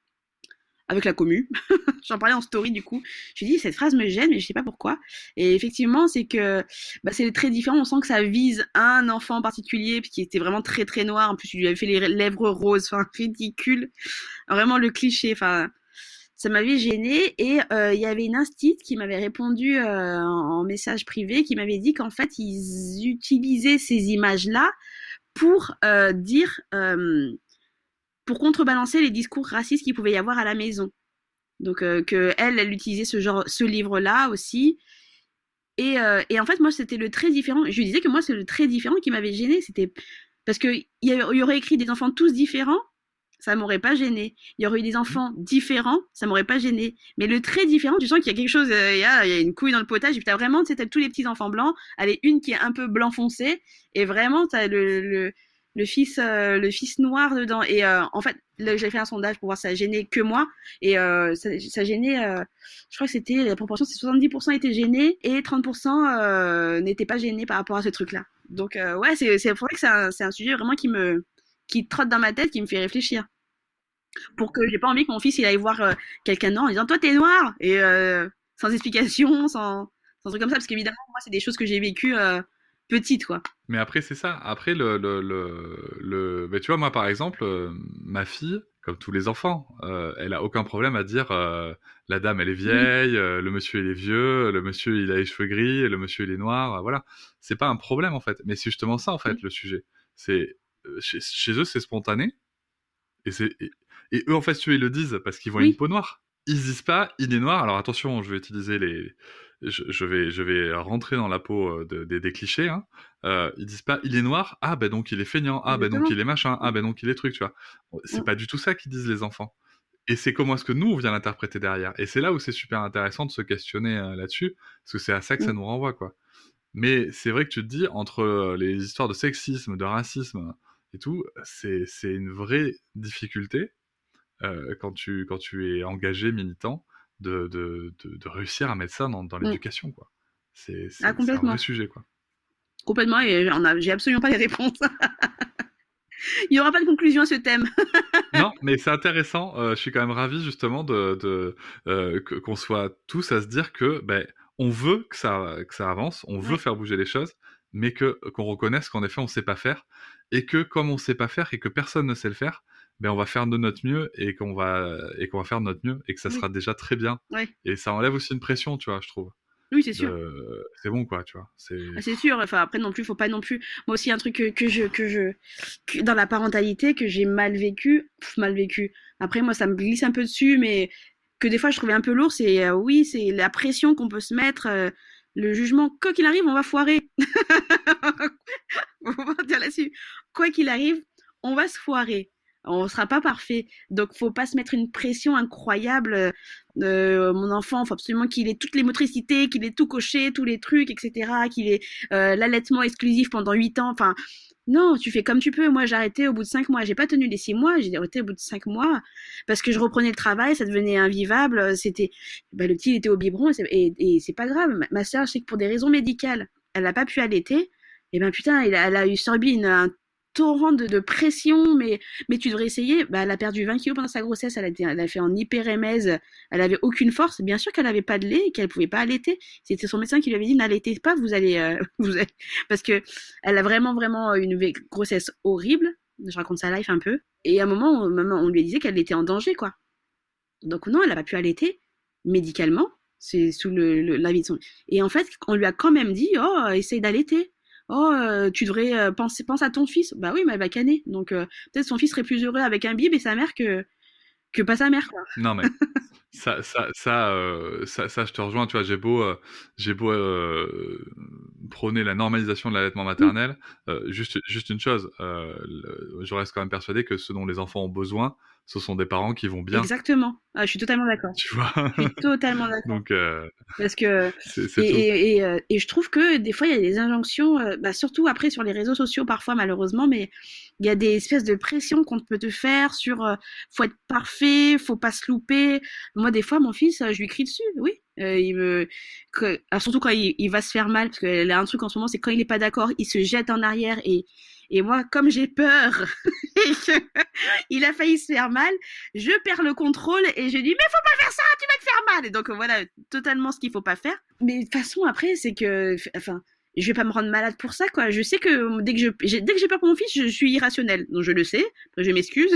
avec la commu. J'en parlais en story du coup. Je lui dis cette phrase me gêne mais je sais pas pourquoi. Et effectivement c'est que bah, c'est très différent. On sent que ça vise un enfant en particulier qui était vraiment très très noir. En plus il lui avait fait les lèvres roses, enfin ridicule. Vraiment le cliché. Enfin ça m'avait gênée et euh, il y avait une instite qui m'avait répondu euh, en, en message privé qui m'avait dit qu'en fait ils utilisaient ces images là pour euh, dire euh, pour contrebalancer les discours racistes qu'il pouvait y avoir à la maison. Donc euh, que elle, elle utilisait ce genre, ce livre-là aussi. Et, euh, et en fait, moi, c'était le très différent. Je lui disais que moi, c'est le très différent qui m'avait gênée. C'était parce que il y, a- il y aurait écrit des enfants tous différents. ça m'aurait pas gêné. Il y aurait eu des enfants différents, ça m'aurait pas gêné. Mais le trait différent, tu sens qu'il y a quelque chose, euh, il y, a, il y a une couille dans le potage, et puis t'as vraiment, tu sais, t'as tous les petits enfants blancs, allez, une qui est un peu blanc foncé, et vraiment, t'as le, le, le fils, euh, le fils noir dedans. Et euh, en fait, là, j'ai fait un sondage pour voir si ça gênait que moi, et euh, ça, ça gênait, euh, je crois que c'était, la proportion, c'est soixante-dix pour cent étaient gênés, et trente pour cent euh, n'étaient pas gênés par rapport à ce truc-là. Donc, euh, ouais, c'est, c'est vrai que c'est un, c'est un sujet vraiment qui me, qui trotte dans ma tête, qui me fait réfléchir. Pour que j'ai pas envie que mon fils il aille voir euh, quelqu'un de noir en disant toi t'es noir et euh, sans explication, sans, sans truc comme ça, parce qu'évidemment moi c'est des choses que j'ai vécues euh, petite quoi. Mais après, c'est ça. Après, le, le, le, le... Bah, tu vois, moi, par exemple, euh, ma fille, comme tous les enfants, euh, elle a aucun problème à dire euh, la dame, elle est vieille, euh, le monsieur, il est vieux, le monsieur, il a les cheveux gris, le monsieur, il est noir. euh, Voilà. C'est pas un problème, en fait. Mais c'est justement ça, en fait, Oui. le sujet. C'est euh, chez, chez eux, c'est spontané. Et, c'est, et, et eux, en fait, tu vois, ils le disent parce qu'ils voient Oui. une peau noire. Ils disent pas, il est noir. Alors attention, je vais utiliser les, je, je vais, je vais rentrer dans la peau de, de- des clichés. Hein. Euh, ils disent pas, il est noir. Ah ben donc il est feignant. Ah ben donc Exactement. il est machin. Ah ben donc il est truc. Tu vois. C'est Mm. pas du tout ça qu'ils disent les enfants. Et c'est comment est-ce que nous on vient l'interpréter derrière. Et c'est là où c'est super intéressant de se questionner euh, là-dessus, parce que c'est à ça que ça Mm. nous renvoie, quoi. Mais c'est vrai que tu te dis, entre euh, les histoires de sexisme, de racisme et tout, c'est, c'est une vraie difficulté euh, quand, tu, quand tu es engagé, militant, de, de, de, de réussir à mettre ça dans, dans Mm. l'éducation, quoi. C'est, Ah, c'est, c'est un complètement. vrai sujet, quoi. Complètement, et on a, j'ai absolument pas les réponses. Il n'y aura pas de conclusion à ce thème. Non, mais c'est intéressant. euh, je suis quand même ravi justement de, de euh, que- qu'on soit tous à se dire que ben on veut que ça que ça avance, on veut Ouais. faire bouger les choses, mais que qu'on reconnaisse qu'en effet on sait pas faire et que comme on sait pas faire et que personne ne sait le faire, ben on va faire de notre mieux et qu'on va et qu'on va faire de notre mieux et que ça Oui. sera déjà très bien. Ouais. Et ça enlève aussi une pression, tu vois, je trouve. Oui, c'est sûr. De... C'est bon quoi, tu vois. C'est Ah, c'est sûr. Enfin, après non plus, faut pas non plus. Moi aussi, un truc que, que je, que je, que dans la parentalité que j'ai mal vécu, pff, mal vécu. Après, moi, ça me glisse un peu dessus, mais que des fois je trouvais un peu lourd, c'est euh, oui, c'est la pression qu'on peut se mettre, euh, le jugement. Quoi qu'il arrive, on va foirer. On va partir là-dessus. Quoi qu'il arrive, on va se foirer. On sera pas parfait. Donc, faut pas se mettre une pression incroyable. Euh, mon enfant, faut absolument qu'il ait toutes les motricités, qu'il ait tout coché, tous les trucs, et cetera. Qu'il ait euh, l'allaitement exclusif pendant huit ans. Enfin, non, tu fais comme tu peux. Moi, j'ai arrêté au bout de cinq mois. J'ai pas tenu les six mois. J'ai arrêté au bout de cinq mois parce que je reprenais le travail. Ça devenait invivable. C'était, bah, le petit, il était au biberon et c'est, et, et c'est pas grave. Ma, ma sœur, je sais que pour des raisons médicales, elle a pas pu allaiter. Et ben putain, elle a, elle a eu subi une, un torrent de, de pression, mais, mais tu devrais essayer. Bah, elle a perdu vingt kilos pendant sa grossesse, elle a, été, elle a fait en hyperémèse, elle avait aucune force. Bien sûr qu'elle avait pas de lait et qu'elle pouvait pas allaiter. C'était son médecin qui lui avait dit n'allaitez pas, vous allez, euh, vous allez... Parce que elle a vraiment, vraiment une grossesse horrible. Je raconte sa life un peu. Et à un moment, on, on lui disait qu'elle était en danger, quoi. Donc non, elle a pas pu allaiter médicalement. C'est sous le, le, l'avis de son. Et en fait, on lui a quand même dit, oh, essaye d'allaiter. Oh, euh, tu devrais euh, penser, pense à ton fils. Bah oui, mais elle va canner. Donc euh, peut-être son fils serait plus heureux avec un bib et sa mère que que pas sa mère, quoi. Non mais ça, ça, ça, euh, ça, ça, je te rejoins. Tu vois, j'ai beau, euh, j'ai beau euh, prôner la normalisation de l'allaitement maternel, euh, juste, juste une chose. Euh, le- je reste quand même persuadé que ce dont les enfants ont besoin, ce sont des parents qui vont bien. Exactement. Ah, je suis totalement d'accord. Tu vois. Je suis totalement d'accord. Donc, euh, Parce que c'est, c'est et, tout. et, et, euh, et je trouve que des fois il y a des injonctions, euh, bah, surtout après sur les réseaux sociaux parfois malheureusement, mais il y a des espèces de pressions qu'on peut te faire sur euh, faut être parfait, faut pas se louper. Moi des fois mon fils, euh, je lui crie dessus, oui. Euh, il me, que, alors, surtout quand il, il va se faire mal, parce qu'il a un truc en ce moment, c'est quand il est pas d'accord, il se jette en arrière et et moi comme j'ai peur, et que il a failli se faire mal, je perds le contrôle et je dis mais faut pas faire ça, tu vas te faire mal. Et donc voilà, totalement ce qu'il faut pas faire. Mais de toute façon après c'est que, enfin, je vais pas me rendre malade pour ça, quoi. Je sais que dès que je, j'ai, dès que j'ai peur pour mon fils, je suis irrationnelle. Donc je le sais, je m'excuse.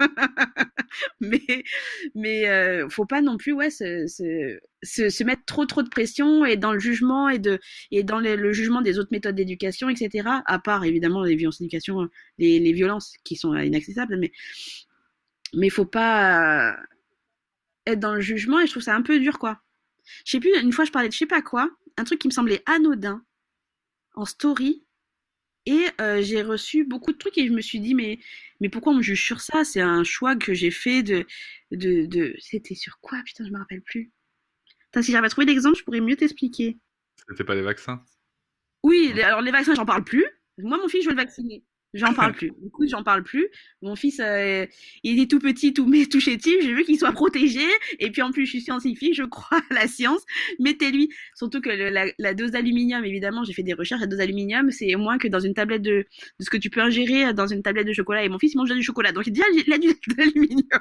mais mais euh, faut pas non plus ouais se, se, se, se mettre trop trop de pression et dans le jugement et de et dans le, le jugement des autres méthodes d'éducation, et cetera. À part évidemment les violences d'éducation, les, les violences qui sont inaccessibles, mais mais faut pas être dans le jugement et je trouve ça un peu dur, quoi. Je sais plus, une fois je parlais de je sais pas quoi, un truc qui me semblait anodin en story Et euh, j'ai reçu beaucoup de trucs et je me suis dit, mais, mais pourquoi on me juge sur ça? C'est un choix que j'ai fait de, de, de... C'était sur quoi? Putain, je me rappelle plus. Putain, si j'avais trouvé l'exemple, je pourrais mieux t'expliquer. C'était pas les vaccins? Oui, les- alors les vaccins, j'en parle plus. Moi, mon fils, je veux le vacciner. J'en parle plus. Du coup, j'en parle plus. Mon fils, euh, il est tout petit, tout, mais tout chétif. Je veux qu'il soit protégé. Et puis, en plus, je suis scientifique, je crois à la science. Mettez-lui. Surtout que le- la, la dose d'aluminium, évidemment, j'ai fait des recherches. La dose d'aluminium, c'est moins que dans une tablette de, de ce que tu peux ingérer dans une tablette de chocolat. Et mon fils, il mange déjà du chocolat. Donc, il dit, ah, il a du d'aluminium.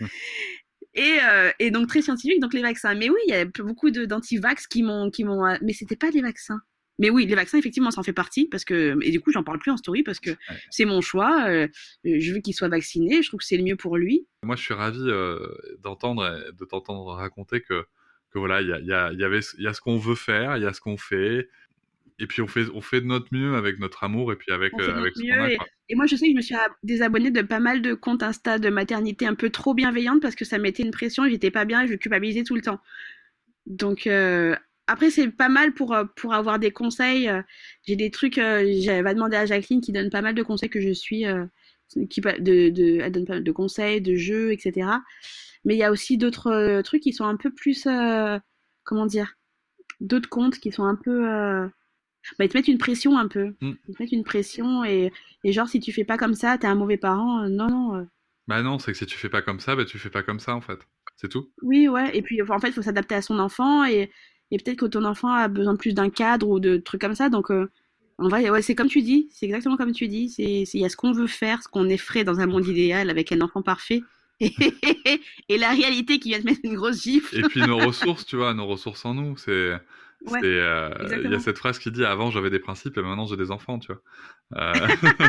Et, euh, et donc, très scientifique. Donc, les vaccins. Mais oui, il y a beaucoup de, d'anti-vax qui m'ont, qui m'ont, euh, mais c'était pas des vaccins. Mais oui, les vaccins, effectivement, ça en fait partie parce que, et du coup, j'en parle plus en story parce que Ouais. c'est mon choix. euh, je veux qu'il soit vacciné. Je trouve que c'est le mieux pour lui. Moi, je suis ravi euh, d'entendre, et de t'entendre raconter que, que voilà, il y a, il y, a, il y, avait, il y a ce qu'on veut faire, il y a ce qu'on fait, et puis on fait, on fait de notre mieux avec notre amour et puis avec, On fait euh, de avec notre ce qu'on mieux. a, Et, quoi. et moi, je sais que je me suis ab- désabonnée de pas mal de comptes Insta de maternité un peu trop bienveillantes parce que ça mettait une pression et j'étais pas bien et je culpabilisais tout le temps. Donc, euh, après, c'est pas mal pour, euh, pour avoir des conseils. euh, J'ai des trucs, euh, j'avais demandé à Jacqueline qui donne pas mal de conseils que je suis, euh, qui, pa- de, de, elle donne pas mal de conseils, de jeux, et cetera. Mais il y a aussi d'autres euh, trucs qui sont un peu plus, euh, comment dire, d'autres comptes qui sont un peu, euh, bah, ils te mettent une pression un peu. Mm. Ils te mettent une pression et, et genre, si tu fais pas comme ça, t'es un mauvais parent. Euh, non, non. euh. Bah non, c'est que si tu fais pas comme ça, bah tu fais pas comme ça en fait. C'est tout. Oui, ouais. Et puis, enfin, en fait, il faut s'adapter à son enfant et, et peut-être que ton enfant a besoin plus d'un cadre ou de trucs comme ça. Donc, euh, en vrai, ouais, c'est comme tu dis. C'est exactement comme tu dis. C'est, c'est- il y a ce qu'on veut faire, ce qu'on effraie dans un monde idéal avec un enfant parfait. Et, et la réalité qui vient te mettre une grosse gifle. Et puis nos ressources, tu vois, nos ressources en nous, c'est, Ouais, c'est, euh, il y exactement. a cette phrase qui dit avant j'avais des principes et maintenant j'ai des enfants, tu vois. Euh,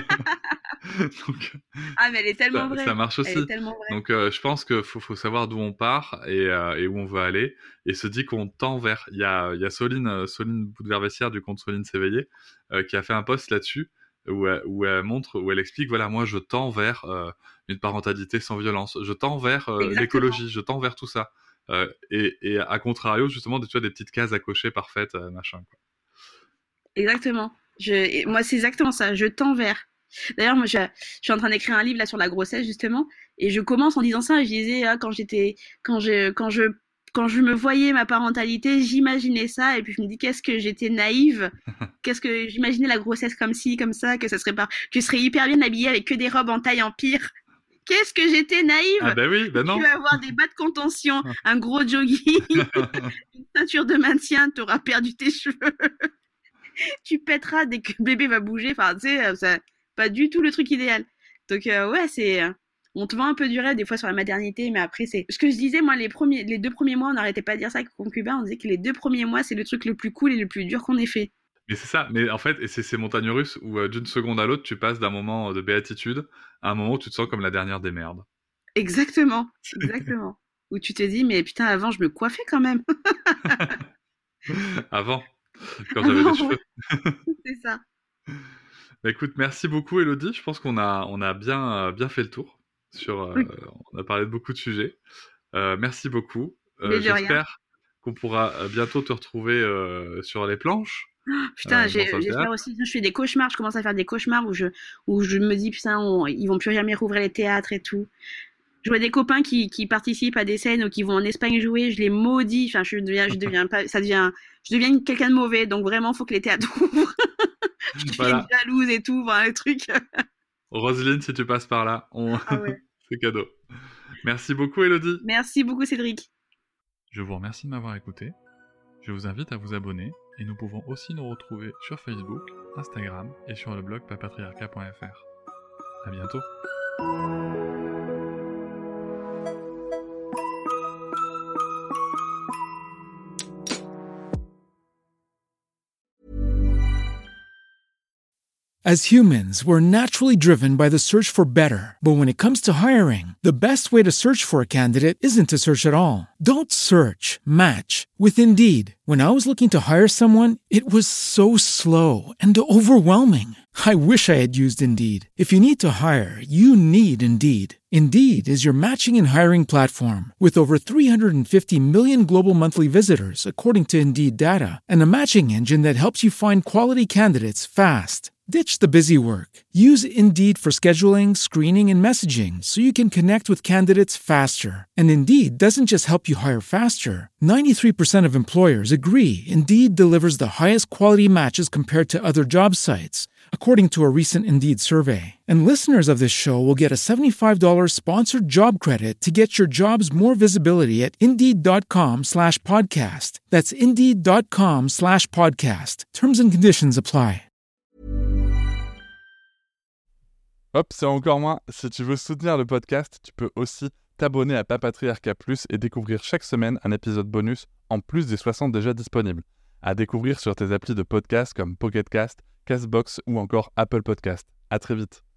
Donc Ah, mais elle est tellement ça, vraie. ça marche Elle est aussi. tellement vraie. Donc euh, je pense qu'il faut, faut savoir d'où on part et, euh, et où on veut aller et se dit qu'on tend vers. Il y a, il y a Soline, euh, Soline Boudvervessière du compte Soline s'éveiller euh, qui a fait un post là-dessus où elle, où elle montre, où elle explique voilà, moi je tends vers euh, une parentalité sans violence, je tends vers euh, Exactement. l'écologie, je tends vers tout ça. Euh, et, et à contrario, justement, tu vois, des petites cases à cocher parfaites, euh, machin. Quoi. Exactement. Je, et moi, c'est exactement ça. Je tends vers. D'ailleurs, moi, je, je suis en train d'écrire un livre là sur la grossesse justement, et je commence en disant ça. Et je disais ah, quand j'étais, quand je, quand je, quand je me voyais ma parentalité, j'imaginais ça, et puis je me dis qu'est-ce que j'étais naïve, qu'est-ce que j'imaginais la grossesse comme ci, comme ça, que ça serait pas, que je serais hyper bien habillée avec que des robes en taille empire. Qu'est-ce que j'étais naïve. Ah bah oui, bah non. Tu vas avoir des bas de contention, un gros jogging, une ceinture de maintien, t'auras perdu tes cheveux. Tu pèteras dès que le bébé va bouger. Enfin, tu sais, c'est pas du tout le truc idéal. Donc, euh, ouais, c'est. On te vend un peu du rêve des fois sur la maternité, mais après, c'est. Ce que je disais, moi, les, premiers, les deux premiers mois, on n'arrêtait pas de dire ça avec Concubin. On disait que les deux premiers mois, c'est le truc le plus cool et le plus dur qu'on ait fait. Mais c'est ça, mais en fait, et c'est ces montagnes russes où euh, d'une seconde à l'autre, tu passes d'un moment de béatitude à un moment où tu te sens comme la dernière des merdes. Exactement, exactement. Où tu te dis, mais putain, avant, je me coiffais quand même. Avant, quand j'avais Avant, des cheveux. ouais. C'est ça. Bah, écoute, merci beaucoup Elodie. Je pense qu'on a, on a bien, euh, bien fait le tour. Sur, euh, Oui. On a parlé de beaucoup de sujets. Euh, merci beaucoup. Euh, Mais de rien. j'espère qu'on pourra euh, bientôt te retrouver euh, sur les planches. Putain, Euh, j'ai- dans un j'espère théâtre. aussi. Je fais des cauchemars. Je commence à faire des cauchemars où je, où je me dis, putain, on- ils vont plus jamais rouvrir les théâtres et tout. Je vois des copains qui, qui participent à des scènes ou qui vont en Espagne jouer. Je les maudis. Enfin, je deviens, je deviens pas, ça devient, je deviens quelqu'un de mauvais. Donc vraiment, faut que les théâtres ouvrent. Je deviens Voilà. jalouse et tout. Enfin, les trucs. Roselyne, si tu passes par là, on... Ah ouais. c'est cadeau. Merci beaucoup Elodie. Merci beaucoup, Cédric. Je vous remercie de m'avoir écouté. Je vous invite à vous abonner et nous pouvons aussi nous retrouver sur Facebook, Instagram et sur le blog papatriarcat point f r. À bientôt. As humans, we're naturally driven by the search for better. But when it comes to hiring, the best way to search for a candidate isn't to search at all. Don't search, match with Indeed. When I was looking to hire someone, it was so slow and overwhelming. I wish I had used Indeed. If you need to hire, you need Indeed. Indeed is your matching and hiring platform with over three hundred fifty million global monthly visitors, according to Indeed data, and a matching engine that helps you find quality candidates fast. Ditch the busy work. Use Indeed for scheduling, screening, and messaging so you can connect with candidates faster. And Indeed doesn't just help you hire faster. ninety-three percent of employers agree Indeed delivers the highest quality matches compared to other job sites, according to a recent Indeed survey. And listeners of this show will get a seventy-five dollars sponsored job credit to get your jobs more visibility at Indeed.com slash podcast. That's Indeed.com slash podcast. Terms and conditions apply. Hop, c'est encore moins. Si tu veux soutenir le podcast, tu peux aussi t'abonner à Papatriarcat Plus et découvrir chaque semaine un épisode bonus en plus des soixante déjà disponibles. À découvrir sur tes applis de podcast comme Pocket Cast, Castbox ou encore Apple Podcast. À très vite.